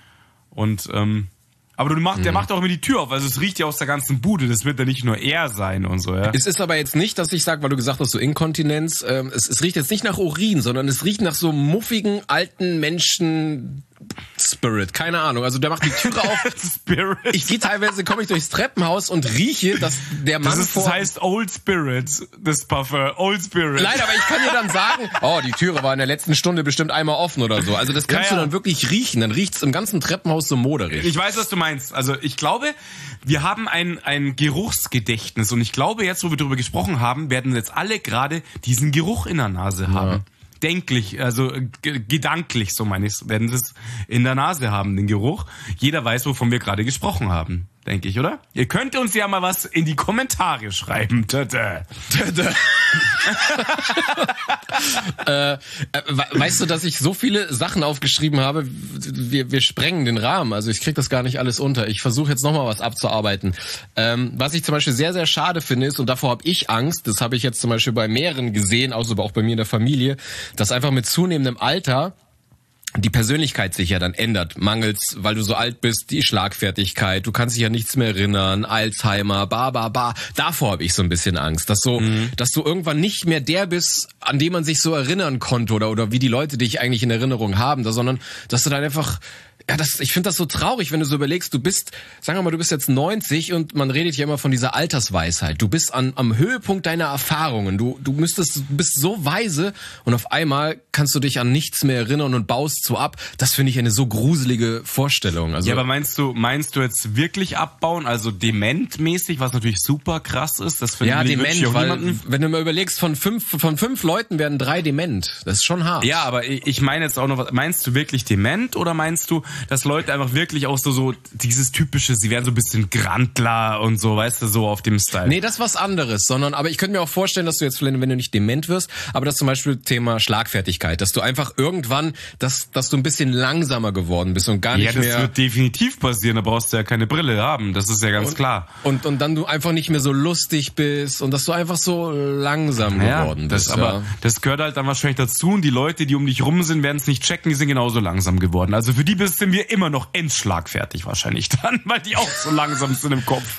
Und, ähm, aber du machst, der macht auch immer die Tür auf, also es riecht ja aus der ganzen Bude, das wird ja nicht nur er sein und so, ja. Es ist aber jetzt nicht, dass ich sage, weil du gesagt hast, so Inkontinenz, ähm, es, es riecht jetzt nicht nach Urin, sondern es riecht nach so muffigen, alten Menschen, Spirit, keine Ahnung. Also der macht die Türe auf. Spirit. Ich gehe teilweise, komme ich durchs Treppenhaus und rieche, dass der Mann Das, ist, vor... das heißt Old Spirit, das Parfum. Old Spirit. Nein, aber ich kann dir dann sagen, oh, die Türe war in der letzten Stunde bestimmt einmal offen oder so. Also das kannst Ja, ja. du dann wirklich riechen. Dann riecht's im ganzen Treppenhaus so moderig. Ich weiß, was du meinst. Also ich glaube, wir haben ein, ein Geruchsgedächtnis und ich glaube, jetzt, wo wir darüber gesprochen haben, werden jetzt alle gerade diesen Geruch in der Nase haben. Ja. Denklich, also g- gedanklich, so meine ich, werden sie es in der Nase haben, den Geruch. Jeder weiß, wovon wir gerade gesprochen haben, denke ich, oder? Ihr könnt uns ja mal was in die Kommentare schreiben. Tada. äh, weißt du, dass ich so viele Sachen aufgeschrieben habe, wir, wir sprengen den Rahmen, also ich krieg das gar nicht alles unter. Ich versuche jetzt nochmal was abzuarbeiten. Ähm, was ich zum Beispiel sehr, sehr schade finde ist, und davor habe ich Angst, das habe ich jetzt zum Beispiel bei mehreren gesehen, außer auch bei mir in der Familie, dass einfach mit zunehmendem Alter die Persönlichkeit sich ja dann ändert, mangels, weil du so alt bist, die Schlagfertigkeit, du kannst dich ja nichts mehr erinnern, Alzheimer, ba, ba, ba. Davor habe ich so ein bisschen Angst, dass so, mhm. dass du irgendwann nicht mehr der bist, an dem man sich so erinnern konnte oder, oder wie die Leute dich eigentlich in Erinnerung haben, da, sondern dass du dann einfach, ja, das, ich finde das so traurig, wenn du so überlegst, du bist, sagen wir mal, du bist jetzt neunzig und man redet ja immer von dieser Altersweisheit. Du bist an, am Höhepunkt deiner Erfahrungen. Du, du müsstest, du bist so weise und auf einmal kannst du dich an nichts mehr erinnern und baust so ab. Das finde ich eine so gruselige Vorstellung. Also, ja, aber meinst du, meinst du jetzt wirklich abbauen, also dementmäßig, was natürlich super krass ist? Das finde ja, ich dement, wirklich auch weil, niemanden. wenn du mal überlegst, von fünf, von fünf Leuten werden drei dement. Das ist schon hart. Ja, aber ich ich meine jetzt auch noch, was, meinst du wirklich dement oder meinst du, dass Leute einfach wirklich auch so, so dieses typische, sie werden so ein bisschen Grantler und so, weißt du, so auf dem Style? Nee, das ist was anderes, sondern, aber ich könnte mir auch vorstellen, dass du jetzt, wenn du nicht dement wirst, aber das zum Beispiel Thema Schlagfertigkeit, dass du einfach irgendwann, dass, dass du ein bisschen langsamer geworden bist und gar nicht ja, das mehr... wird definitiv passieren, da brauchst du ja keine Brille haben, das ist ja ganz und, klar. Und, und dann du einfach nicht mehr so lustig bist und dass du einfach so langsam ja, geworden das, bist. aber ja. das gehört halt dann wahrscheinlich dazu und die Leute, die um dich rum sind, werden es nicht checken, die sind genauso langsam geworden. Also für die sind wir immer noch endschlagfertig wahrscheinlich dann, weil die auch so langsam sind im Kopf.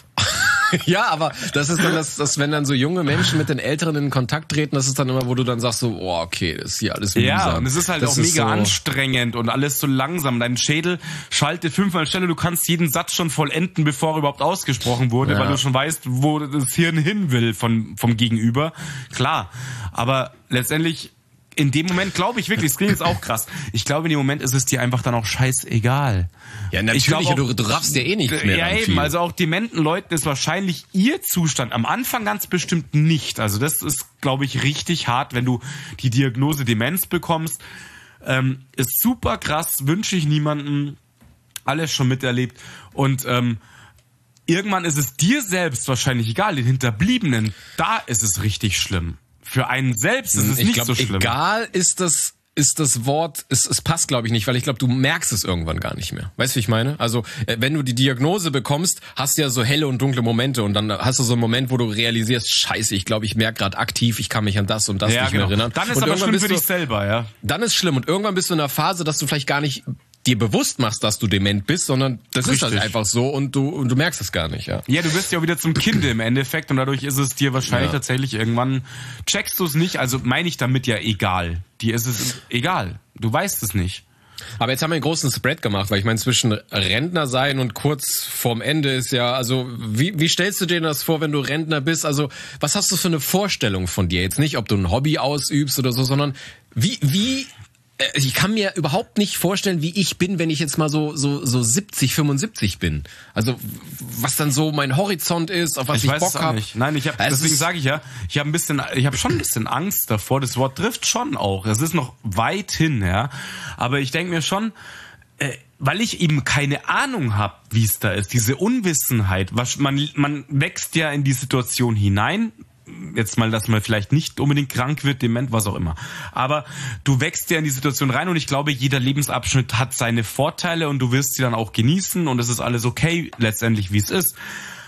Ja, aber das ist dann das, das, wenn dann so junge Menschen mit den Älteren in Kontakt treten, das ist dann immer, wo du dann sagst so, oh, okay, das ist hier alles mühsam. Ja, und es ist halt das auch mega so anstrengend und alles so langsam. Dein Schädel schaltet fünfmal schneller, du kannst jeden Satz schon vollenden, bevor er überhaupt ausgesprochen wurde, ja. weil du schon weißt, wo das Hirn hin will von, vom Gegenüber. Klar, aber letztendlich in dem Moment glaube ich wirklich, das klingt jetzt auch krass, ich glaube in dem Moment ist es dir einfach dann auch scheißegal. Ja, natürlich, ich auch, du, du raffst ja eh nichts mehr. Ja, eben, viel. also auch dementen Leuten ist wahrscheinlich ihr Zustand am Anfang ganz bestimmt nicht. Also das ist, glaube ich, richtig hart, wenn du die Diagnose Demenz bekommst. Ähm, ist super krass, wünsche ich niemandem, alles schon miterlebt. Und ähm, irgendwann ist es dir selbst wahrscheinlich egal, den Hinterbliebenen, da ist es richtig schlimm. Für einen selbst ist es ich nicht glaub, so schlimm. Egal ist das, ist das Wort, es, es passt glaube ich nicht, weil ich glaube, du merkst es irgendwann gar nicht mehr. Weißt du, wie ich meine? Also, wenn du die Diagnose bekommst, hast du ja so helle und dunkle Momente und dann hast du so einen Moment, wo du realisierst, scheiße, ich glaube, ich merke gerade aktiv, ich kann mich an das und das ja, nicht genau. mehr erinnern. Dann ist und aber schlimm für du, dich selber, ja. Dann ist schlimm und irgendwann bist du in einer Phase, dass du vielleicht gar nicht dir bewusst machst, dass du dement bist, sondern das Richtig. ist halt einfach so und du und du merkst es gar nicht, ja. Ja, du wirst ja auch wieder zum Kinde im Endeffekt und dadurch ist es dir wahrscheinlich Ja. tatsächlich irgendwann, checkst du es nicht, also meine ich damit ja egal. Dir ist es egal. Du weißt es nicht. Aber jetzt haben wir einen großen Spread gemacht, weil ich meine, zwischen Rentner sein und kurz vorm Ende ist ja, also wie, wie stellst du dir das vor, wenn du Rentner bist? Also was hast du für eine Vorstellung von dir? Jetzt nicht, ob du ein Hobby ausübst oder so, sondern wie, wie, ich kann mir überhaupt nicht vorstellen, wie ich bin, wenn ich jetzt mal so so so siebzig, fünfundsiebzig bin. Also was dann so mein Horizont ist, auf was ich, ich weiß Bock es auch habe. nicht. Nein, ich habe Es deswegen ist- sage ich ja, ich habe ein bisschen ich habe schon ein bisschen Angst davor. Das Wort trifft schon auch. Es ist noch weit hin, ja, aber ich denke mir schon, äh, weil ich eben keine Ahnung habe, wie es da ist, diese Unwissenheit, was man man wächst ja in die Situation hinein. Jetzt mal, dass man vielleicht nicht unbedingt krank wird, dement, was auch immer. Aber du wächst ja in die Situation rein und ich glaube, jeder Lebensabschnitt hat seine Vorteile und du wirst sie dann auch genießen und es ist alles okay, letztendlich, wie es ist.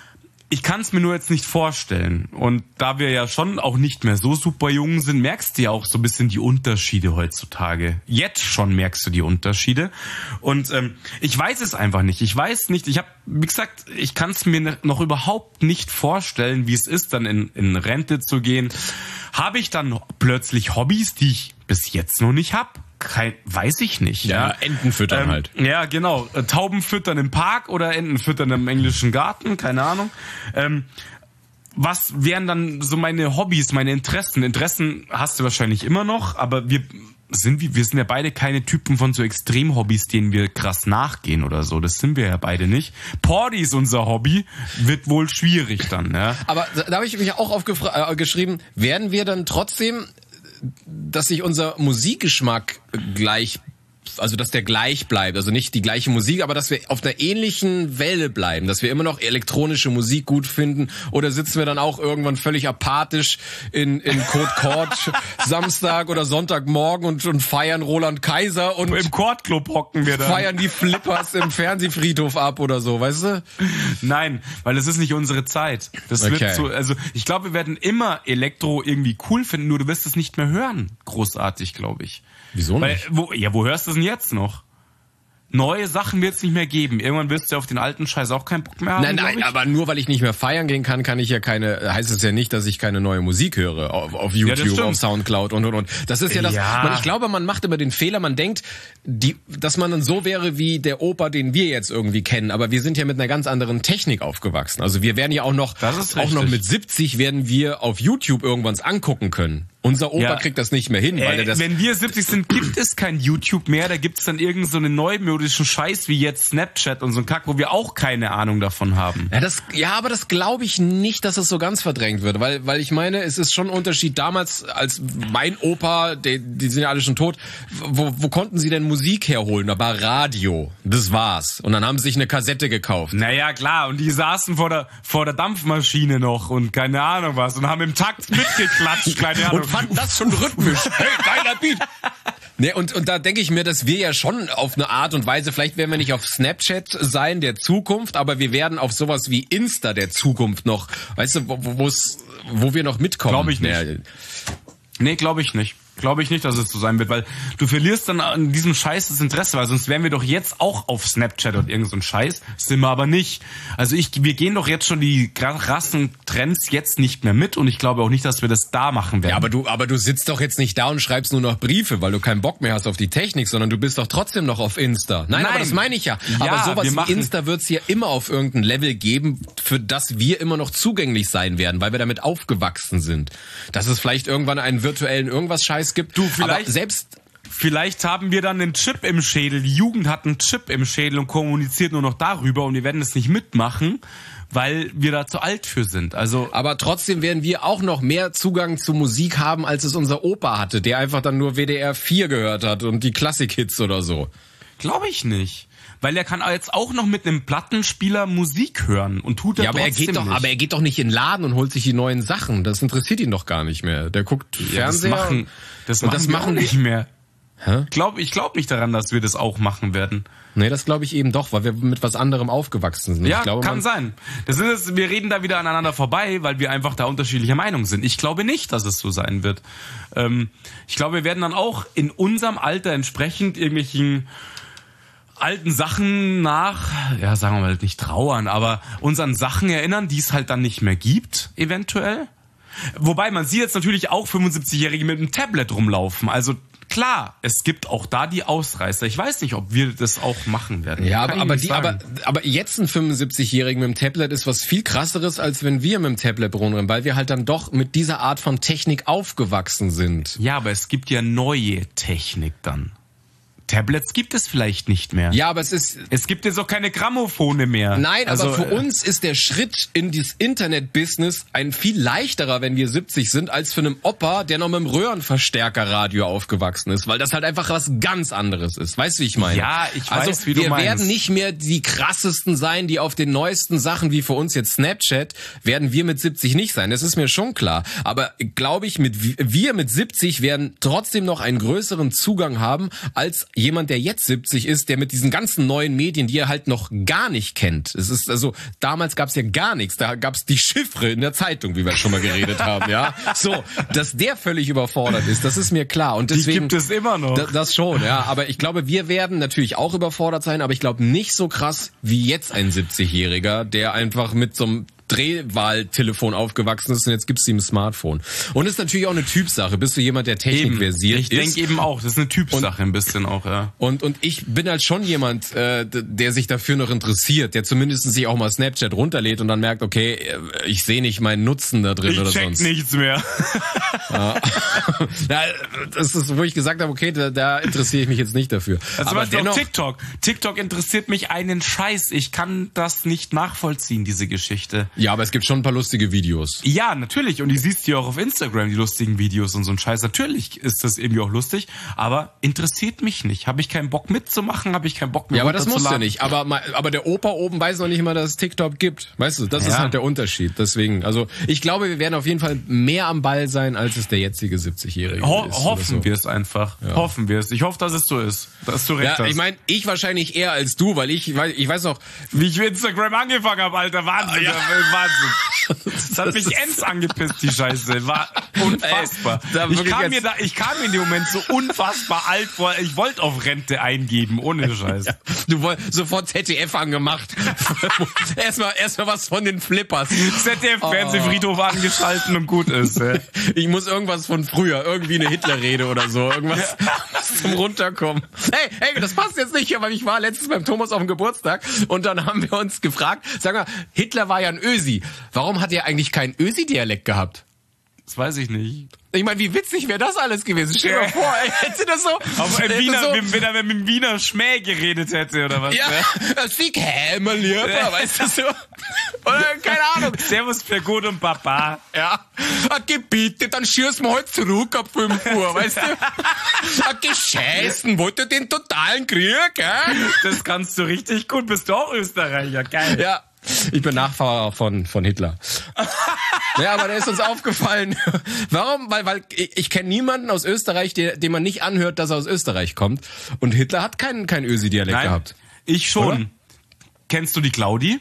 Ich kann es mir nur jetzt nicht vorstellen. Und da wir ja schon auch nicht mehr so super jung sind, merkst du ja auch so ein bisschen die Unterschiede heutzutage. Jetzt schon merkst du die Unterschiede. Und ähm, ich weiß es einfach nicht. Ich weiß nicht, ich habe, wie gesagt, ich kann es mir noch überhaupt nicht vorstellen, wie es ist, dann in, in Rente zu gehen. Habe ich dann plötzlich Hobbys, die ich bis jetzt noch nicht hab? kein, weiß ich nicht. Ja, Ja, Enten füttern ähm, halt. Ja, genau. Äh, Tauben füttern im Park oder Enten füttern im englischen Garten, keine Ahnung. Ähm, was wären dann so meine Hobbys, meine Interessen? Interessen hast du wahrscheinlich immer noch, aber wir sind wir, wir sind ja beide keine Typen von so Extrem-Hobbys, denen wir krass nachgehen oder so. Das sind wir ja beide nicht. Party ist unser Hobby, wird wohl schwierig dann, ja. Aber da, da habe ich mich auch aufgeschrieben, werden wir dann trotzdem, dass sich unser Musikgeschmack gleich, also dass der gleich bleibt, also nicht die gleiche Musik, aber dass wir auf einer ähnlichen Welle bleiben, dass wir immer noch elektronische Musik gut finden, oder sitzen wir dann auch irgendwann völlig apathisch in in Code Court Samstag oder Sonntagmorgen und, und feiern Roland Kaiser und Im Chordclub hocken wir dann. feiern die Flippers im Fernsehfriedhof ab oder so, weißt du? Nein, weil es ist nicht unsere Zeit. Das Okay. wird so, also ich glaube, wir werden immer Elektro irgendwie cool finden, nur du wirst es nicht mehr hören. Großartig, glaube ich. Wieso Weil, nicht? wo, ja, wo hörst du es denn jetzt noch? Neue Sachen wird es nicht mehr geben. Irgendwann wirst du auf den alten Scheiß auch keinen Bock mehr haben. Nein, glaub nein, ich. aber nur weil ich nicht mehr feiern gehen kann, kann ich ja keine, heißt es ja nicht, dass ich keine neue Musik höre auf, auf Ja, das YouTube, stimmt. auf Soundcloud und und und. Das ist ja das, Ja. man, ich glaube, man macht immer den Fehler, man denkt, die, dass man dann so wäre wie der Opa, den wir jetzt irgendwie kennen, aber wir sind ja mit einer ganz anderen Technik aufgewachsen. Also wir werden ja auch noch, Das ist auch noch richtig. mit siebzig werden wir auf YouTube irgendwas angucken können. Unser Opa Ja. kriegt das nicht mehr hin, weil Äh, er das... wenn wir siebzig sind, gibt es kein YouTube mehr. Da gibt es dann irgend so einen neumodischen Scheiß wie jetzt Snapchat und so ein Kack, wo wir auch keine Ahnung davon haben. Ja, das, ja, aber das glaube ich nicht, dass es so ganz verdrängt wird, weil, weil ich meine, es ist schon ein Unterschied damals, als mein Opa, die, die sind ja alle schon tot, wo, wo konnten sie denn Musik herholen? Da war Radio, das war's. Und dann haben sie sich eine Kassette gekauft. Naja, klar. Und die saßen vor der, vor der Dampfmaschine noch und keine Ahnung was und haben im Takt mitgeklatscht, keine Ahnung. Und fanden das schon rhythmisch. Hey, geiler Beat. Ne, und, und da denke ich mir, dass wir ja schon auf eine Art und Weise, vielleicht werden wir nicht auf Snapchat sein der Zukunft, aber wir werden auf sowas wie Insta der Zukunft noch, weißt du, wo, wo's, wo wir noch mitkommen. Glaub ich nicht. Ne, Nee, glaube ich nicht. Glaube ich nicht, dass es so sein wird, weil du verlierst dann an diesem Scheiß das Interesse, weil sonst wären wir doch jetzt auch auf Snapchat und irgend so ein Scheiß, sind wir aber nicht. Also ich, wir gehen doch jetzt schon die krassen Trends jetzt nicht mehr mit und ich glaube auch nicht, dass wir das da machen werden. Ja, aber du, aber du sitzt doch jetzt nicht da und schreibst nur noch Briefe, weil du keinen Bock mehr hast auf die Technik, sondern du bist doch trotzdem noch auf Insta. Nein, Nein. aber das meine ich ja. Ja, aber sowas wir wie machen- Insta wird's ja immer auf irgendein Level geben, für das wir immer noch zugänglich sein werden, weil wir damit aufgewachsen sind. Dass es vielleicht irgendwann einen virtuellen irgendwas Scheiß gibt. Du, vielleicht- aber selbst Vielleicht haben wir dann einen Chip im Schädel. Die Jugend hat einen Chip im Schädel und kommuniziert nur noch darüber und wir werden es nicht mitmachen, weil wir da zu alt für sind. Also Aber trotzdem werden wir auch noch mehr Zugang zu Musik haben, als es unser Opa hatte, der einfach dann nur W D R vier gehört hat und die Klassik-Hits oder so. glaube ich nicht. Weil er kann jetzt auch noch mit einem Plattenspieler Musik hören und tut er Ja, aber er trotzdem geht doch, nicht. aber er geht doch nicht in den Laden und holt sich die neuen Sachen. Das interessiert ihn doch gar nicht mehr. Der guckt Ja, das Fernseher. machen, und- das und machen, das wir machen auch nicht mehr. Hä? Glaub, ich glaube nicht daran, dass wir das auch machen werden. Nee, das glaube ich eben doch, weil wir mit was anderem aufgewachsen sind. Ja, ich glaube, kann man, sein. Das ist es, wir reden da wieder aneinander vorbei, weil wir einfach da unterschiedlicher Meinung sind. Ich glaube nicht, dass es so sein wird. Ähm, ich glaube, wir werden dann auch in unserem Alter entsprechend irgendwelchen alten Sachen nach, ja, sagen wir mal nicht trauern, aber uns an Sachen erinnern, die es halt dann nicht mehr gibt, eventuell. Wobei man sieht jetzt natürlich auch fünfundsiebzigjährige mit einem Tablet rumlaufen. Also klar, es gibt auch da die Ausreißer. Ich weiß nicht, ob wir das auch machen werden. Ja, Kann aber, ich nicht aber, die, sagen. aber, aber jetzt ein fünfundsiebzigjährigen mit dem Tablet ist was viel krasseres, als wenn wir mit dem Tablet rumrennen, weil wir halt dann doch mit dieser Art von Technik aufgewachsen sind. Ja, aber es gibt ja neue Technik dann. Tablets gibt es vielleicht nicht mehr. Ja, aber es ist, Es gibt jetzt auch keine Grammophone mehr. nein, also, aber für äh, uns ist der Schritt in dieses Internet-Business ein viel leichterer, wenn wir siebzig sind, als für einen Opa, der noch mit dem Röhrenverstärkerradio aufgewachsen ist, weil das halt einfach was ganz anderes ist. Weißt du, wie ich meine? Ja, ich also, weiß, wie du wir meinst. werden nicht mehr die krassesten sein, die auf den neuesten Sachen, wie für uns jetzt Snapchat, werden wir mit siebzig nicht sein. Das ist mir schon klar. Aber glaube ich, mit wir mit siebzig werden trotzdem noch einen größeren Zugang haben, als jemand, der jetzt siebzig ist, der mit diesen ganzen neuen Medien, die er halt noch gar nicht kennt. Es ist also, damals gab es ja gar nichts. Da gab es die Chiffre in der Zeitung, wie wir schon mal geredet haben, ja. So, dass der völlig überfordert ist, das ist mir klar. Und deswegen die gibt es immer noch. Da, das schon, ja. Aber ich glaube, wir werden natürlich auch überfordert sein, aber ich glaube nicht so krass wie jetzt ein siebzigjähriger, der einfach mit so einem Drehwahltelefon aufgewachsen ist und jetzt gibt's ihm ein Smartphone. Und ist natürlich auch eine Typsache. Bist du jemand, der technikversiert ist? Ich denke eben auch, das ist eine Typsache ein bisschen auch, ja. Und und ich bin halt schon jemand, äh, der sich dafür noch interessiert, der zumindest sich auch mal Snapchat runterlädt und dann merkt, okay, ich sehe nicht meinen Nutzen da drin ich oder check sonst. nichts mehr. Ja. Ja, das ist, wo ich gesagt habe, okay, da, da interessiere ich mich jetzt nicht dafür. Also aber dennoch, TikTok. TikTok interessiert mich einen Scheiß. Ich kann das nicht nachvollziehen, diese Geschichte. ja, aber es gibt schon ein paar lustige Videos. Ja, natürlich. Und die siehst du ja auch auf Instagram, die lustigen Videos und so ein Scheiß. Natürlich ist das irgendwie auch lustig, aber interessiert mich nicht. Habe ich keinen Bock mitzumachen, habe ich keinen Bock mehr Ja, aber das muss ja runterzuladen. nicht. Aber, mal- aber der Opa oben weiß noch nicht mal, dass es TikTok gibt. Weißt du, das ist Ja. halt der Unterschied. Deswegen, also ich glaube, wir werden auf jeden Fall mehr am Ball sein, als es der jetzige siebzigjährige Ho ist. oder hoffen so. wir es einfach. Hoffen wir es. Ich hoffe, dass es so ist. Dass du recht Ja, hast. ich meine, ich wahrscheinlich eher als du, weil ich, weil ich weiß noch, Wie ich mit Instagram angefangen habe, Alter. Wahnsinn. Ja. Wahnsinn. Das hat mich ist- ends angepisst, die Scheiße. War unfassbar. Ey, da ich, wirklich kam jetzt- mir da, ich kam mir in dem Moment so unfassbar alt vor. Ich wollte auf Rente eingeben, ohne Scheiß. ja, du wolltest sofort Z D F angemacht. erstmal, erstmal was von den Flippers. Z D F-Fernsehfriedhof angeschalten und gut ist. Ja. Ich muss irgendwas von früher, irgendwie eine Hitlerrede oder so, irgendwas was zum Runterkommen. Hey, hey, das passt jetzt nicht, aber ich war letztens beim Thomas auf dem Geburtstag und dann haben wir uns gefragt, sag mal, Hitler war ja ein Ösi. Warum hat er eigentlich keinen Ösi-Dialekt gehabt? Das weiß ich nicht. Ich meine, wie witzig wäre das alles gewesen? Stell dir mal vor, ey, hätte das so... Aber ein hätte Wiener, so, wenn er mit dem Wiener Schmäh geredet hätte, oder was? ja, Sieg Hämmer, lieber, weißt du so? Oder, keine Ahnung. Servus für gut und Papa. Ja, okay, bitte, dann schießen wir heute zurück ab fünf Uhr, weißt du? Okay, scheißen, wollt ihr den totalen Krieg, gell? Das kannst du richtig gut. Bist du auch Österreicher? Geil. Ja, ich bin Nachfahrer von, von Hitler. Ja, aber da ist uns aufgefallen. Warum? Weil, weil ich, ich kenne niemanden aus Österreich, der, dem man nicht anhört, dass er aus Österreich kommt. Und Hitler hat keinen, keinen Ösi-Dialekt Nein, gehabt. ich schon. Oder? Kennst du die Claudi?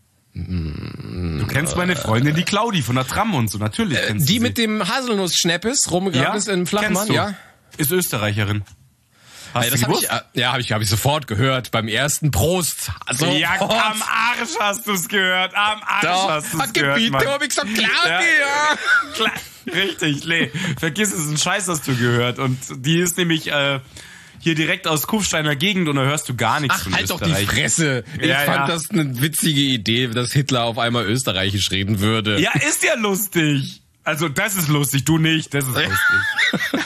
Du kennst meine Freundin, die Claudi von der Tram und so. Natürlich kennst Die du mit dem Haselnuss-Schneppes rumgegangen ist im Flachmann, kennst du. ja? Ist Österreicherin. Hast Ey, du das hab gewusst? ich, ja, habe ich, hab ich sofort gehört beim ersten Prost. Also, Ja, am Arsch hast du's gehört. Am Arsch hast du's gehört, Gebiete, Mann. hab ich gesagt, klar, Ja. ja. Klar, richtig, nee. Vergiss es, ein Scheiß hast du gehört. Und die ist nämlich äh, hier direkt aus Kufsteiner Gegend und da hörst du gar nichts Ach, von halt doch die Österreich. Fresse. Ich Ja, fand ja. das eine witzige Idee, dass Hitler auf einmal österreichisch reden würde. Ja, ist ja lustig. Also das ist lustig, du nicht, das ist lustig.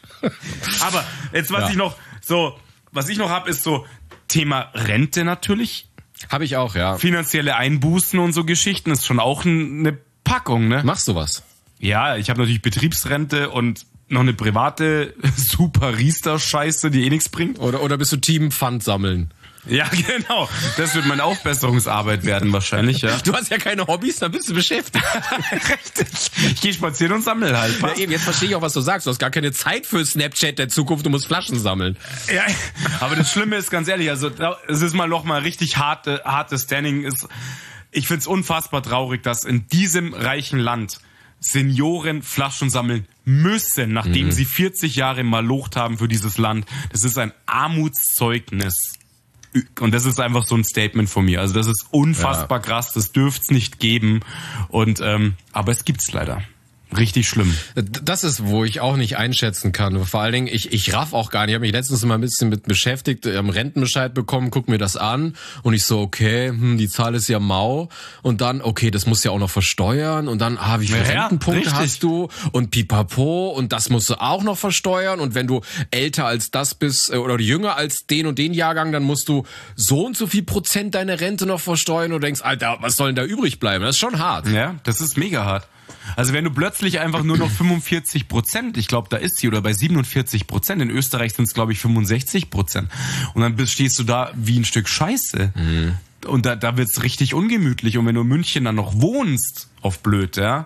Aber jetzt, was Ja. ich noch so, was ich noch hab, ist so Thema Rente natürlich. Habe ich auch, ja. Finanzielle Einbußen und so Geschichten ist schon auch n- eine Packung, ne? Machst du was? Ja, ich habe natürlich Betriebsrente und noch eine private super Riester-Scheiße, die eh nichts bringt. Oder, oder bist du Team Pfand sammeln? Ja, genau. Das wird meine Aufbesserungsarbeit werden wahrscheinlich, ja. Du hast ja keine Hobbys, dann bist du beschäftigt. Richtig. Ich gehe spazieren und sammle halt. Ja, eben, jetzt verstehe ich auch, was du sagst. Du hast gar keine Zeit für Snapchat der Zukunft, du musst Flaschen sammeln. Ja, aber das Schlimme ist ganz ehrlich, also da- es ist mal noch mal richtig harte, hartes Standing. Ist, ich find's unfassbar traurig, dass in diesem reichen Land Senioren Flaschen sammeln müssen, nachdem Mhm. sie vierzig Jahre malocht haben für dieses Land. Das ist ein Armutszeugnis. Und das ist einfach so ein Statement von mir. Also das ist unfassbar krass, das dürft's nicht geben. Und ähm, aber es gibt's leider. Richtig schlimm. Das ist, wo ich auch nicht einschätzen kann. Vor allen Dingen, ich, ich raff auch gar nicht. Ich habe mich letztens mal ein bisschen mit beschäftigt, am Rentenbescheid bekommen, guck mir das an und ich so, okay, hm, die Zahl ist ja mau und dann, okay, das musst du ja auch noch versteuern und dann, ah, wie viele Ja, Rentenpunkte richtig. hast du und pipapo und das musst du auch noch versteuern und wenn du älter als das bist äh, oder jünger als den und den Jahrgang, dann musst du so und so viel Prozent deine Rente noch versteuern und denkst, Alter, was soll denn da übrig bleiben? Das ist schon hart. Ja, das ist mega hart. Also wenn du plötzlich einfach nur noch fünfundvierzig Prozent, ich glaube, da ist sie, oder bei siebenundvierzig Prozent, in Österreich sind es, glaube ich, fünfundsechzig Prozent. Und dann bist, stehst du da wie ein Stück Scheiße. Mhm. Und da, da wird's richtig ungemütlich. Und wenn du in München dann noch wohnst, auf blöd, ja,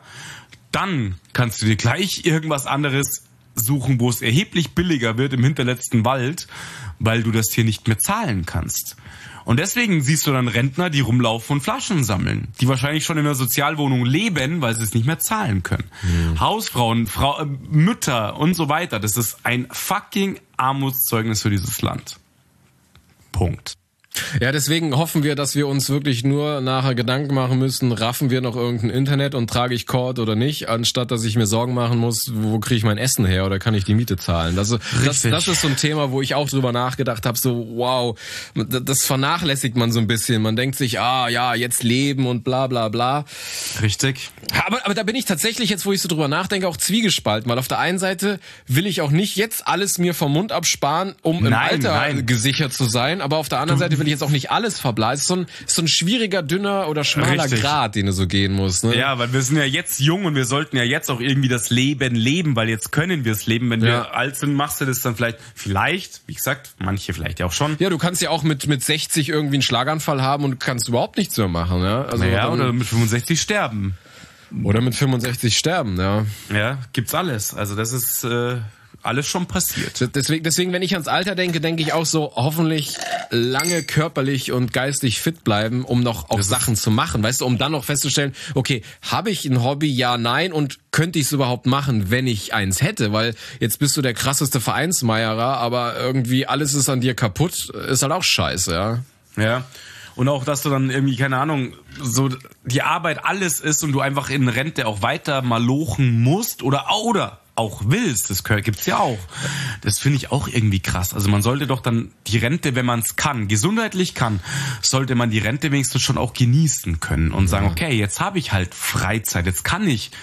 dann kannst du dir gleich irgendwas anderes suchen, wo es erheblich billiger wird im hinterletzten Wald, weil du das hier nicht mehr zahlen kannst. Und deswegen siehst du dann Rentner, die rumlaufen und Flaschen sammeln, die wahrscheinlich schon in einer Sozialwohnung leben, weil sie es nicht mehr zahlen können. Mhm. Hausfrauen, Frau, äh, Mütter und so weiter. Das ist ein fucking Armutszeugnis für dieses Land. Punkt. Ja, deswegen hoffen wir, dass wir uns wirklich nur nachher Gedanken machen müssen, raffen wir noch irgendein Internet und trage ich Cord oder nicht, anstatt dass ich mir Sorgen machen muss, wo kriege ich mein Essen her oder kann ich die Miete zahlen. Also das, das ist so ein Thema, wo ich auch drüber nachgedacht habe, so wow, das vernachlässigt man so ein bisschen. Man denkt sich, ah ja, jetzt leben und bla bla bla. Richtig. Aber, aber da bin ich tatsächlich jetzt, wo ich so drüber nachdenke, auch zwiegespalten, weil auf der einen Seite will ich auch nicht jetzt alles mir vom Mund absparen, um im Nein, Alter nein. gesichert zu sein, aber auf der anderen Seite will ich jetzt auch nicht alles verbleiben. Es ist so ein, ist so ein schwieriger, dünner oder schmaler Richtig. Grat, den du so gehen musst. Ne? Ja, weil wir sind ja jetzt jung und wir sollten ja jetzt auch irgendwie das Leben leben, weil jetzt können wir es leben. Wenn Ja. wir alt sind, machst du das dann vielleicht, vielleicht, wie gesagt, manche vielleicht ja auch schon. Ja, du kannst ja auch mit mit sechzig irgendwie einen Schlaganfall haben und kannst überhaupt nichts mehr machen. Ja? Also Naja, dann, oder mit fünfundsechzig sterben. oder mit fünfundsechzig sterben. Ja. Ja, gibt's alles. Also das ist äh, alles schon passiert. Deswegen, deswegen, wenn ich ans Alter denke, denke ich auch so, hoffentlich lange körperlich und geistig fit bleiben, um noch auch Das Sachen zu machen, weißt du, um dann noch festzustellen, okay, habe ich ein Hobby, ja, nein, und könnte ich es überhaupt machen, wenn ich eins hätte, weil jetzt bist du der krasseste Vereinsmeierer, aber irgendwie alles ist an dir kaputt, ist halt auch scheiße, ja. Ja. Und auch, dass du dann irgendwie, keine Ahnung, so die Arbeit alles ist und du einfach in Rente auch weiter malochen musst oder oder auch willst, das gibt's ja auch. Das finde ich auch irgendwie krass. Also man sollte doch dann die Rente, wenn man es kann, gesundheitlich kann, sollte man die Rente wenigstens schon auch genießen können und sagen, okay, jetzt habe ich halt Freizeit, jetzt kann ich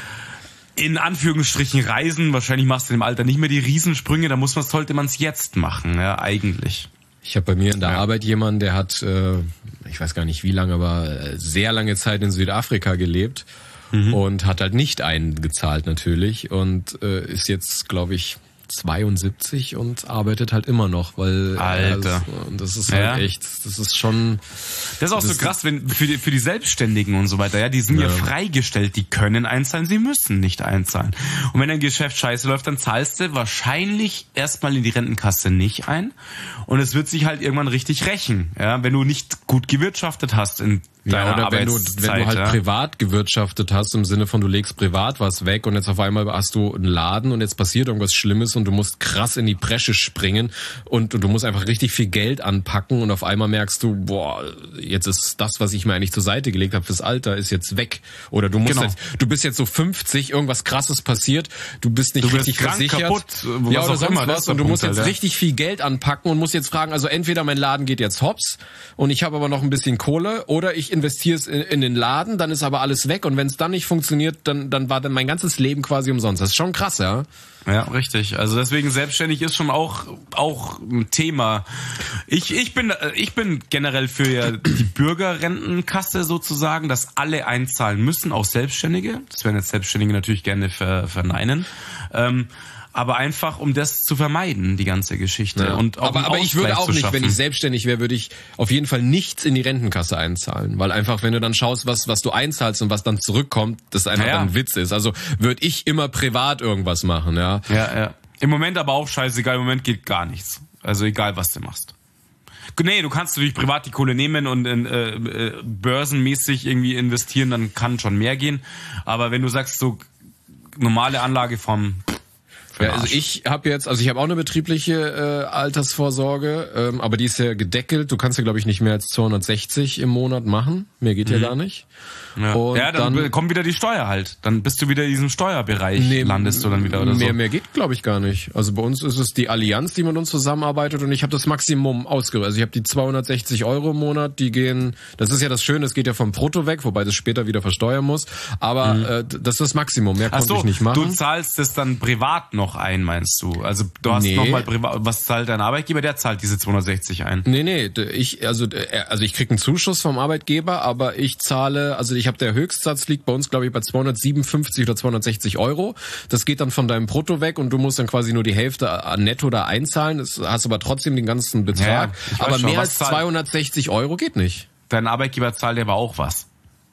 in Anführungsstrichen reisen. Wahrscheinlich machst du im Alter nicht mehr die Riesensprünge, da muss man, sollte man es jetzt machen, ja, eigentlich. Ich habe bei mir in der Ja. Arbeit jemanden, der hat, äh, ich weiß gar nicht wie lange, aber sehr lange Zeit in Südafrika gelebt mhm. und hat halt nicht eingezahlt natürlich und äh, ist jetzt, glaube ich, zweiundsiebzig und arbeitet halt immer noch, weil Alter. Äh, das ist halt Ja. echt, das ist schon. Das ist auch Das so krass, wenn für die, für die Selbstständigen und so weiter, ja, die sind ja. Ja. freigestellt, die können einzahlen, sie müssen nicht einzahlen. Und wenn dein Geschäft scheiße läuft, dann zahlst du wahrscheinlich erstmal in die Rentenkasse nicht ein und es wird sich halt irgendwann richtig rächen, ja, wenn du nicht gut gewirtschaftet hast in Ja, deiner oder wenn du, Arbeitszeit. wenn du halt ja. privat gewirtschaftet hast, im Sinne von du legst privat was weg und jetzt auf einmal hast du einen Laden und jetzt passiert irgendwas Schlimmes und du musst krass in die Bresche springen und, und du musst einfach richtig viel Geld anpacken und auf einmal merkst du, boah, jetzt ist das, was ich mir eigentlich zur Seite gelegt habe fürs Alter, ist jetzt weg. Oder du musst Genau. jetzt, du bist jetzt so fünfzig, irgendwas Krasses passiert, du bist nicht Du bist richtig krank, versichert. kaputt, was ja, oder auch sonst immer, das was ist der und du musst Punkt jetzt halt, ja. richtig viel Geld anpacken und musst jetzt fragen, also entweder mein Laden geht jetzt hops und ich habe aber noch ein bisschen Kohle oder ich investiere es in, in den Laden, dann ist aber alles weg und wenn es dann nicht funktioniert, dann dann war dann mein ganzes Leben quasi umsonst. Das ist schon krass, ja. Ja, richtig. Also deswegen selbstständig ist schon auch auch ein Thema. Ich ich bin ich bin generell für ja die Bürgerrentenkasse sozusagen, dass alle einzahlen müssen, auch Selbstständige. Das werden jetzt Selbstständige natürlich gerne ver, verneinen. Ähm, aber einfach, um das zu vermeiden, die ganze Geschichte. Ja. Und auch aber einen aber ich würde Ausgleich auch zu nicht, wenn schaffen. ich selbstständig wäre, würde ich auf jeden Fall nichts in die Rentenkasse einzahlen, weil einfach, wenn du dann schaust, was was du einzahlst und was dann zurückkommt, das einfach Ja. dann ein Witz ist. Also würde ich immer privat irgendwas machen, ja. Ja, ja. Im Moment aber auch scheißegal, im Moment geht gar nichts. Also egal, was du machst. Nee, du kannst natürlich privat die Kohle nehmen und in, äh, äh, börsenmäßig irgendwie investieren, dann kann schon mehr gehen. Aber wenn du sagst, so normale Anlageform, Ja, also ich habe jetzt, also ich habe auch eine betriebliche äh, Altersvorsorge, ähm, aber die ist ja gedeckelt. Du kannst ja, glaube ich, nicht mehr als zweihundertsechzig im Monat machen. Mehr geht ja gar nicht. Ja, Und ja dann, dann- kommt wieder die Steuer halt. Dann bist du wieder in diesem Steuerbereich, Nee, landest du dann wieder oder mehr, so. Mehr geht, glaube ich, gar nicht. Also bei uns ist es die Allianz, die mit uns zusammenarbeitet und ich habe das Maximum ausgerüstet. Also ich habe die zweihundertsechzig Euro im Monat, die gehen, das ist ja das Schöne, es geht ja vom Brutto weg, wobei das später wieder versteuern muss. Aber Mhm. äh, das ist das Maximum, mehr Ach konnte so, ich nicht machen. du zahlst es dann privat noch ein, meinst du? Also du hast Nee. nochmal privat, was zahlt dein Arbeitgeber? Der zahlt diese zweihundertsechzig ein. Nee, nee, d- ich also d- also ich krieg einen Zuschuss vom Arbeitgeber, aber ich zahle, also ich habe der Höchstsatz liegt bei uns glaube ich bei zweihundertsiebenundfünfzig oder zweihundertsechzig Euro. Das geht dann von deinem Brutto weg und du musst dann quasi nur die Hälfte an Netto da einzahlen. Das hast aber trotzdem den ganzen Betrag. Ja, ich weiß aber schon, mehr was als zahlt- zweihundertsechzig Euro geht nicht. Dein Arbeitgeber zahlt aber auch was.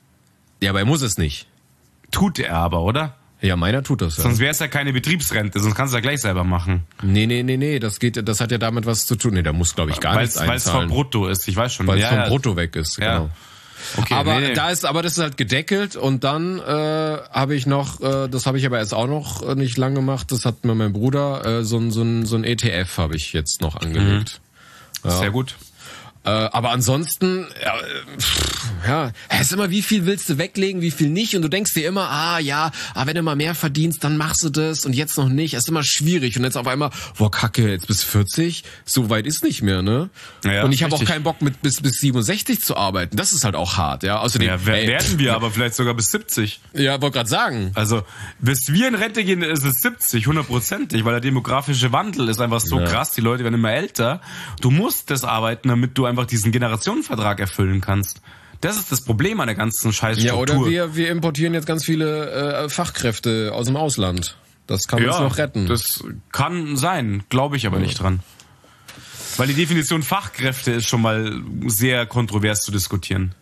Ja, aber er muss es nicht. Tut er aber, oder? Ja, meiner tut das ja. Sonst wäre es ja keine Betriebsrente, sonst kannst du ja gleich selber machen. Nee, nee, nee, nee, das geht, das hat ja damit was zu tun. Nee, da muss glaube ich gar Weil nichts es vom einzahlen. Brutto ist, ich weiß schon. Weil es ja, vom ja. Brutto weg ist, Ja. genau. Okay, aber nee, nee. da ist, aber das ist halt gedeckelt und dann äh, habe ich noch, äh, das habe ich aber jetzt auch noch äh, nicht lang gemacht. Das hat mir mein Bruder äh, so ein so ein so ein E T F habe ich jetzt noch angelegt. Ja. Sehr gut. Äh, aber ansonsten, ja, pff, ja, es ist immer, wie viel willst du weglegen, wie viel nicht? Und du denkst dir immer, ah ja, ah, wenn du mal mehr verdienst, dann machst du das und jetzt noch nicht. Es ist immer schwierig. Und jetzt auf einmal, boah, Kacke, jetzt bis vierzig, so weit ist nicht mehr, ne? Ja, und ich habe auch richtig. keinen Bock, mit bis bis siebenundsechzig zu arbeiten. Das ist halt auch hart, ja. Außerdem, Ja, wer- ey, werden wir aber vielleicht sogar bis siebzig. ja, wollte gerade sagen. Also, bis wir in Rente gehen, ist es siebzig, hundertprozentig, weil der demografische Wandel ist einfach so Ja. krass, die Leute werden immer älter. Du musst das arbeiten, damit du einfach diesen Generationenvertrag erfüllen kannst. Das ist das Problem an der ganzen Scheißstruktur. Ja, oder wir wir importieren jetzt ganz viele äh, Fachkräfte aus dem Ausland. Das kann uns noch retten. Das kann sein, glaube ich aber nicht dran. Weil die Definition Fachkräfte ist schon mal sehr kontrovers zu diskutieren.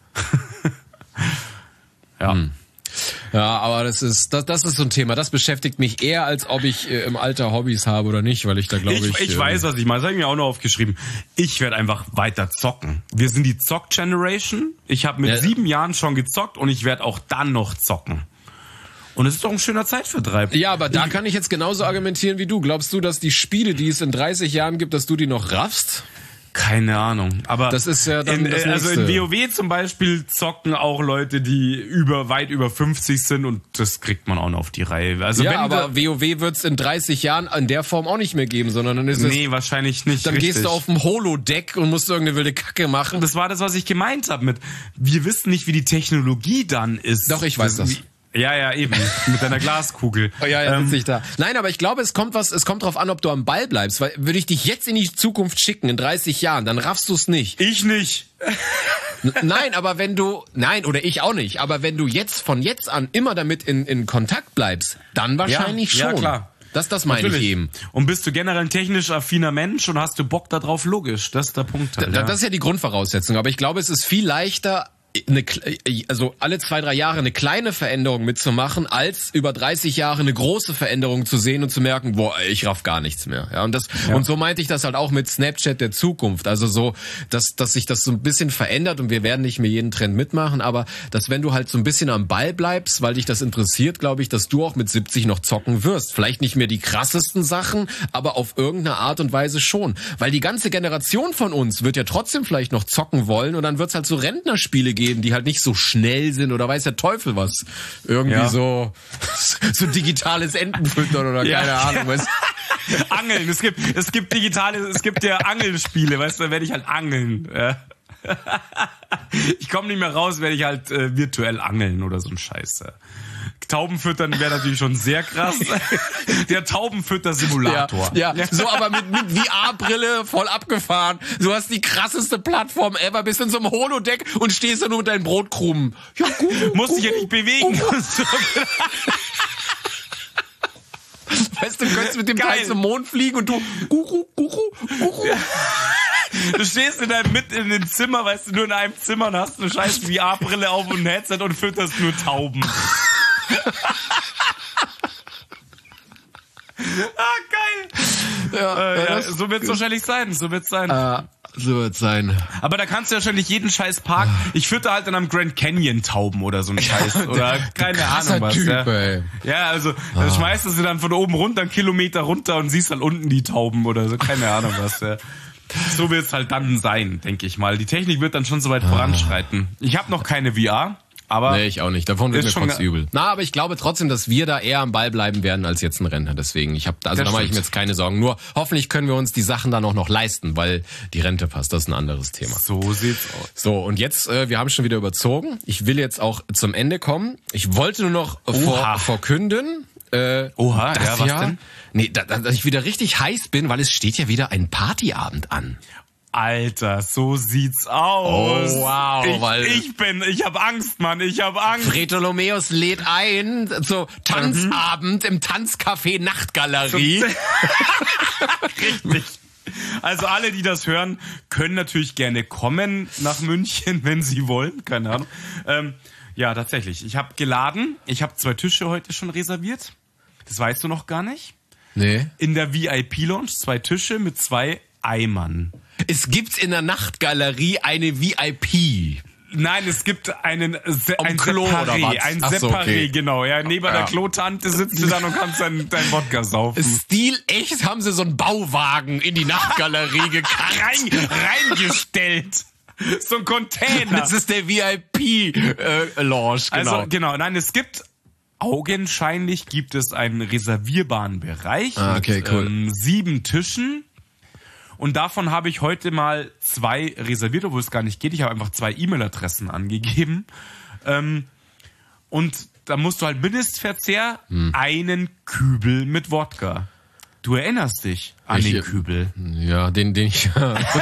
Ja. Hm. Ja, aber das ist das, das ist so ein Thema. Das beschäftigt mich eher, als ob ich äh, im Alter Hobbys habe oder nicht, weil ich da glaube ich. Ich, ich äh, weiß, was ich meine. Das habe ich mir auch noch aufgeschrieben. Ich werde einfach weiter zocken. Wir sind die Zock-Generation. Ich habe mit Ja. sieben Jahren schon gezockt und ich werde auch dann noch zocken. Und es ist doch ein schöner Zeitvertreib. Ja, aber da kann ich jetzt genauso argumentieren wie du. Glaubst du, dass die Spiele, die es in dreißig Jahren gibt, dass du die noch raffst? Keine Ahnung. Aber Das ist ja dann in, das also in Nächste. WoW zum Beispiel zocken auch Leute, die über weit über fünfzig sind und das kriegt man auch noch auf die Reihe. Also Ja, wenn aber da, WoW wird's in dreißig Jahren in der Form auch nicht mehr geben, sondern dann ist es, nee, wahrscheinlich nicht. dann richtig. gehst du auf dem Holodeck und musst irgendeine wilde Kacke machen. Das war das, was ich gemeint habe mit, wir wissen nicht, wie die Technologie dann ist. Doch, ich weiß das. Wie, ja, ja, eben. Mit deiner Glaskugel. Oh ja, ja, Ähm, sitze ich da. Nein, aber ich glaube, es kommt was, es kommt drauf an, ob du am Ball bleibst, weil würde ich dich jetzt in die Zukunft schicken, in dreißig Jahren, dann raffst du es nicht. ich nicht. N- Nein, aber wenn du, nein, oder ich auch nicht, aber wenn du jetzt von jetzt an immer damit in, in Kontakt bleibst, dann wahrscheinlich Ja, schon. ja, klar. Das, das meine ich eben. Und bist du generell ein technisch affiner Mensch und hast du Bock darauf? Logisch. Das ist der Punkt halt. Da- ja. Das ist ja die Grundvoraussetzung, aber ich glaube, es ist viel leichter, eine, kle- also alle zwei, drei Jahre eine kleine Veränderung mitzumachen, als über dreißig Jahre eine große Veränderung zu sehen und zu merken, boah, ich raff gar nichts mehr. Ja, und das, und so meinte ich das halt auch mit Snapchat der Zukunft. Also so, dass, dass sich das so ein bisschen verändert und wir werden nicht mehr jeden Trend mitmachen, aber dass wenn du halt so ein bisschen am Ball bleibst, weil dich das interessiert, glaube ich, dass du auch mit siebzig noch zocken wirst. Vielleicht nicht mehr die krassesten Sachen, aber auf irgendeine Art und Weise schon. Weil die ganze Generation von uns wird ja trotzdem vielleicht noch zocken wollen und dann wird's halt so Rentnerspiele geben, die halt nicht so schnell sind oder weiß der Teufel was. Irgendwie Ja. so, so digitales Entenfüttern oder Ja. keine Ahnung was. Angeln. Es gibt, es gibt digitale, es gibt ja Angelspiele, weißt du, da werde ich halt angeln. Ja. Ich komme nicht mehr raus, werde ich halt äh, virtuell angeln oder so ein Scheiß. ja. Taubenfüttern wäre natürlich schon sehr krass. Der Taubenfütter-Simulator. Ja, ja, so aber mit, mit V R-Brille voll abgefahren. Du hast die krasseste Plattform ever, bist in so einem Holodeck und stehst da nur mit deinen Brotkrumen. Ja, gut. Musst dich ja nicht bewegen. Weißt du, du könntest mit dem Geil. Teil zum Mond fliegen und du Guru, Guru, Guru. Du stehst in deinem mit in dem Zimmer, weißt du, nur in einem Zimmer und hast eine scheiß V R-Brille auf und ein Headset und fütterst nur Tauben. Ah, geil. Ja, Äh, ja, das- so wird's wahrscheinlich sein, so wird's sein. Ah, so wird's sein. Aber da kannst du wahrscheinlich jeden scheiß Park, ich fütter halt dann am Grand Canyon Tauben oder so ein Scheiß. Oder keine krasser Ahnung was. Typ, ja. ey. ja, also dann schmeißt du sie dann von oben runter, einen Kilometer runter und siehst halt unten die Tauben oder so, keine Ahnung was. Ja. So wird's halt dann sein, denke ich mal. Die Technik wird dann schon so weit voranschreiten. Ich habe noch keine V R, aber Nee, ich auch nicht. Davon wird Ist mir schon kotzübel. Na, aber ich glaube trotzdem, dass wir da eher am Ball bleiben werden als jetzt ein Rentner. Deswegen, ich habe, also Das da mache ich mir stimmt. jetzt keine Sorgen. Nur hoffentlich können wir uns die Sachen dann auch noch leisten, weil die Rente passt. Das ist ein anderes Thema. so sieht's aus. So, und jetzt, äh, wir haben schon wieder überzogen. Ich will jetzt auch zum Ende kommen. Ich wollte nur noch vor, Oha. verkünden, äh, Oha, dass ja, was ja, denn? Nee, da, da, dass ich wieder richtig heiß bin, weil es steht ja wieder ein Partyabend an. Alter, so sieht's aus. Oh, wow, ich, weil- ich bin, ich hab Angst, Mann, ich hab Angst. Fretolomeus lädt ein zu Tanzabend im Tanzcafé Nachtgalerie. Richtig. Also alle, die das hören, können natürlich gerne kommen nach München, wenn sie wollen. Keine Ahnung. Ähm, ja, tatsächlich. Ich habe geladen. Ich habe zwei Tische heute schon reserviert. Das weißt du noch gar nicht. Nee. In der V I P-Lounge zwei Tische mit zwei Eimern. Es gibt in der Nachtgalerie eine V I P. Nein, es gibt einen Se Am ein Klo oder Separé, was? ein Ach so, Separé, okay. genau. Ja, neben Ja. der Klotante sitzt du dann und kannst dein, dein Wodka saufen. Stilecht haben sie so einen Bauwagen in die Nachtgalerie gekarrt. Rein, reingestellt. So ein Container. Das ist der V I P-Lounge, genau. Also genau, nein, es gibt, augenscheinlich gibt es einen reservierbaren Bereich ah, okay, mit cool. ähm, sieben Tischen. Und davon habe ich heute mal zwei reserviert, obwohl es gar nicht geht. Ich habe einfach zwei E-Mail-Adressen angegeben. Ähm, und da musst du halt Mindestverzehr hm. einen Kübel mit Wodka. Du erinnerst dich an ich, den Kübel. Ja, den, den ich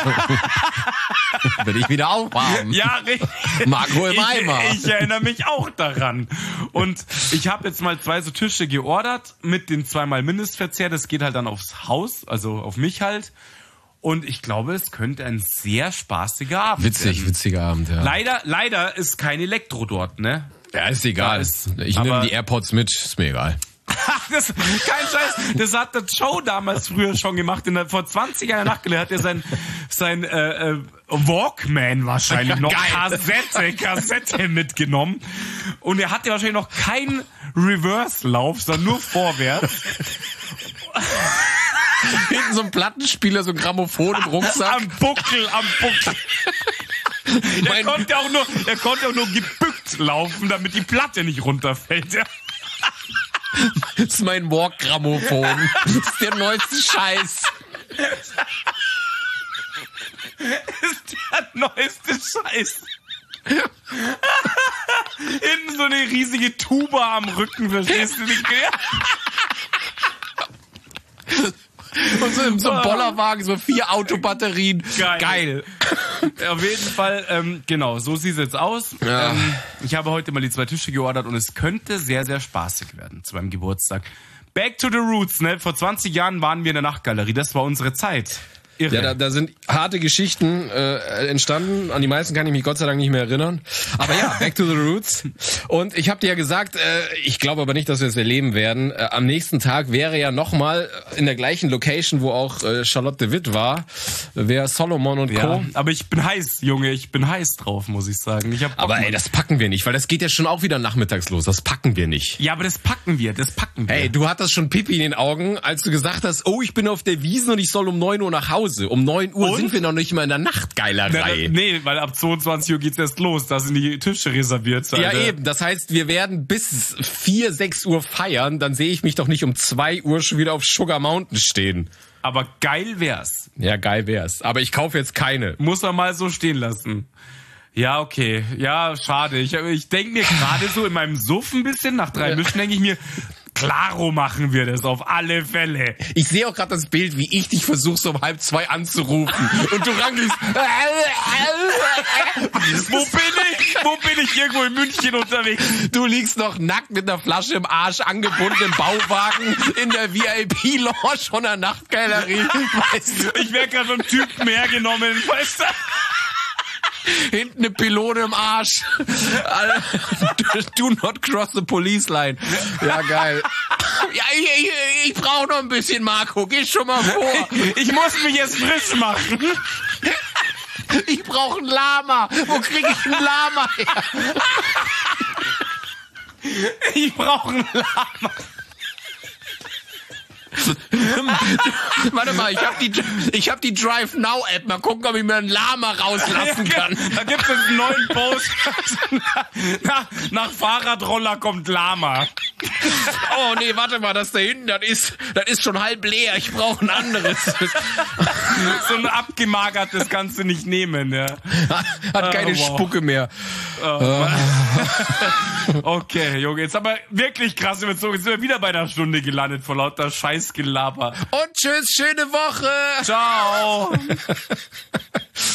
will ich wieder aufhaben. Ja, richtig. Marco im Eimer. Ich, ich erinnere mich auch daran. Und ich habe jetzt mal zwei so Tische geordert mit den zweimal Mindestverzehr. Das geht halt dann aufs Haus, also auf mich halt. Und ich glaube, es könnte ein sehr spaßiger Abend Witzig, werden. witziger Abend, ja. Leider, leider ist kein Elektro dort, ne? Ja, ist egal. Ist, ich nehme die AirPods mit, ist mir egal. das, kein Scheiß, das hat der Joe damals früher schon gemacht. In der, vor zwanzig Jahren nachgelehrt hat er sein, sein äh, äh, Walkman wahrscheinlich noch, Kassette, Kassette mitgenommen. Und er hatte wahrscheinlich noch keinen Reverse-Lauf, sondern nur vorwärts. Hinten so ein Plattenspieler, so ein Grammophon im Rucksack. Am Buckel, am Buckel. Er konnte auch nur, er konnte auch nur gebückt laufen, damit die Platte nicht runterfällt. Das ist mein Walk-Grammophon. Das ist der neueste Scheiß. Das ist der neueste Scheiß. Hinten so eine riesige Tuba am Rücken, verstehst du nicht mehr? Und so in so einem Bollerwagen, so vier Autobatterien. Geil. Geil. Auf jeden Fall, ähm, genau, so sieht's jetzt aus. Ja. Ähm, ich habe heute mal die zwei Tische geordert und es könnte sehr, sehr spaßig werden zu meinem Geburtstag. Back to the roots, ne? Vor zwanzig Jahren waren wir in der Nachtgalerie, das war unsere Zeit. Irre. Ja, da, da sind harte Geschichten äh, entstanden. An die meisten kann ich mich Gott sei Dank nicht mehr erinnern. Aber ja, back to the roots. Und ich habe dir ja gesagt, äh, ich glaube aber nicht, dass wir es erleben werden. Äh, am nächsten Tag wäre ja nochmal in der gleichen Location, wo auch äh, Charlotte de Witt war, wäre Solomon und ja, Co. Aber ich bin heiß, Junge, ich bin heiß drauf, muss ich sagen. Ich hab aber ey, das packen wir nicht, weil das geht ja schon auch wieder nachmittags los. Das packen wir nicht. Ja, aber das packen wir, das packen wir. Hey, du hattest schon Pipi in den Augen, als du gesagt hast, oh, ich bin auf der Wiesn und ich soll um neun Uhr nach Hause. Um neun Uhr und? Sind wir noch nicht mal in der Nachtgeilerei. Na, nee, weil ab zweiundzwanzig Uhr geht's erst los. Da sind die Tische reserviert. Ja, eben. Das heißt, wir werden bis vier, sechs Uhr feiern. Dann sehe ich mich doch nicht um zwei Uhr schon wieder auf Sugar Mountain stehen. Aber geil wär's. Ja, geil wär's. Aber ich kaufe jetzt keine. Muss er mal so stehen lassen. Ja, okay. Ja, schade. Ich, ich denke mir gerade so in meinem Suff ein bisschen, nach drei Mischen denke ich mir, klaro machen wir das auf alle Fälle. Ich sehe auch gerade das Bild, wie ich dich versuche, so um halb zwei anzurufen. Und du rangelst. Wo bin ich? Wo bin ich? Irgendwo in München unterwegs. Du liegst noch nackt mit einer Flasche im Arsch, angebunden im Bauwagen in der V I P-Lounge von der Nachtgalerie. Weißt du? Ich werde gerade vom Typen hergenommen, weißt du? Hinten eine Pylone im Arsch. Do not cross the police line. Ja, geil. Ja, ich, ich, ich brauche noch ein bisschen, Marco. Geh schon mal vor. Ich muss mich jetzt frisch machen. Ich brauche ein Lama. Wo kriege ich ein Lama her? Ich brauche ein Lama. Warte mal, ich hab die, ich hab die Drive Now App. Mal gucken, ob ich mir einen Lama rauslassen kann. Da gibt es einen neuen Post. nach, nach Fahrradroller kommt Lama. Oh nee, warte mal, das da hinten, das ist, das ist schon halb leer. Ich brauche ein anderes. So ein abgemagertes kannst du nicht nehmen, ja. Hat keine oh, wow. Spucke mehr. Oh, okay, Junge, jetzt aber wirklich krass überzogen. Jetzt sind wir wieder bei einer Stunde gelandet vor lauter Scheißgelaber. Und tschüss, schöne Woche. Ciao.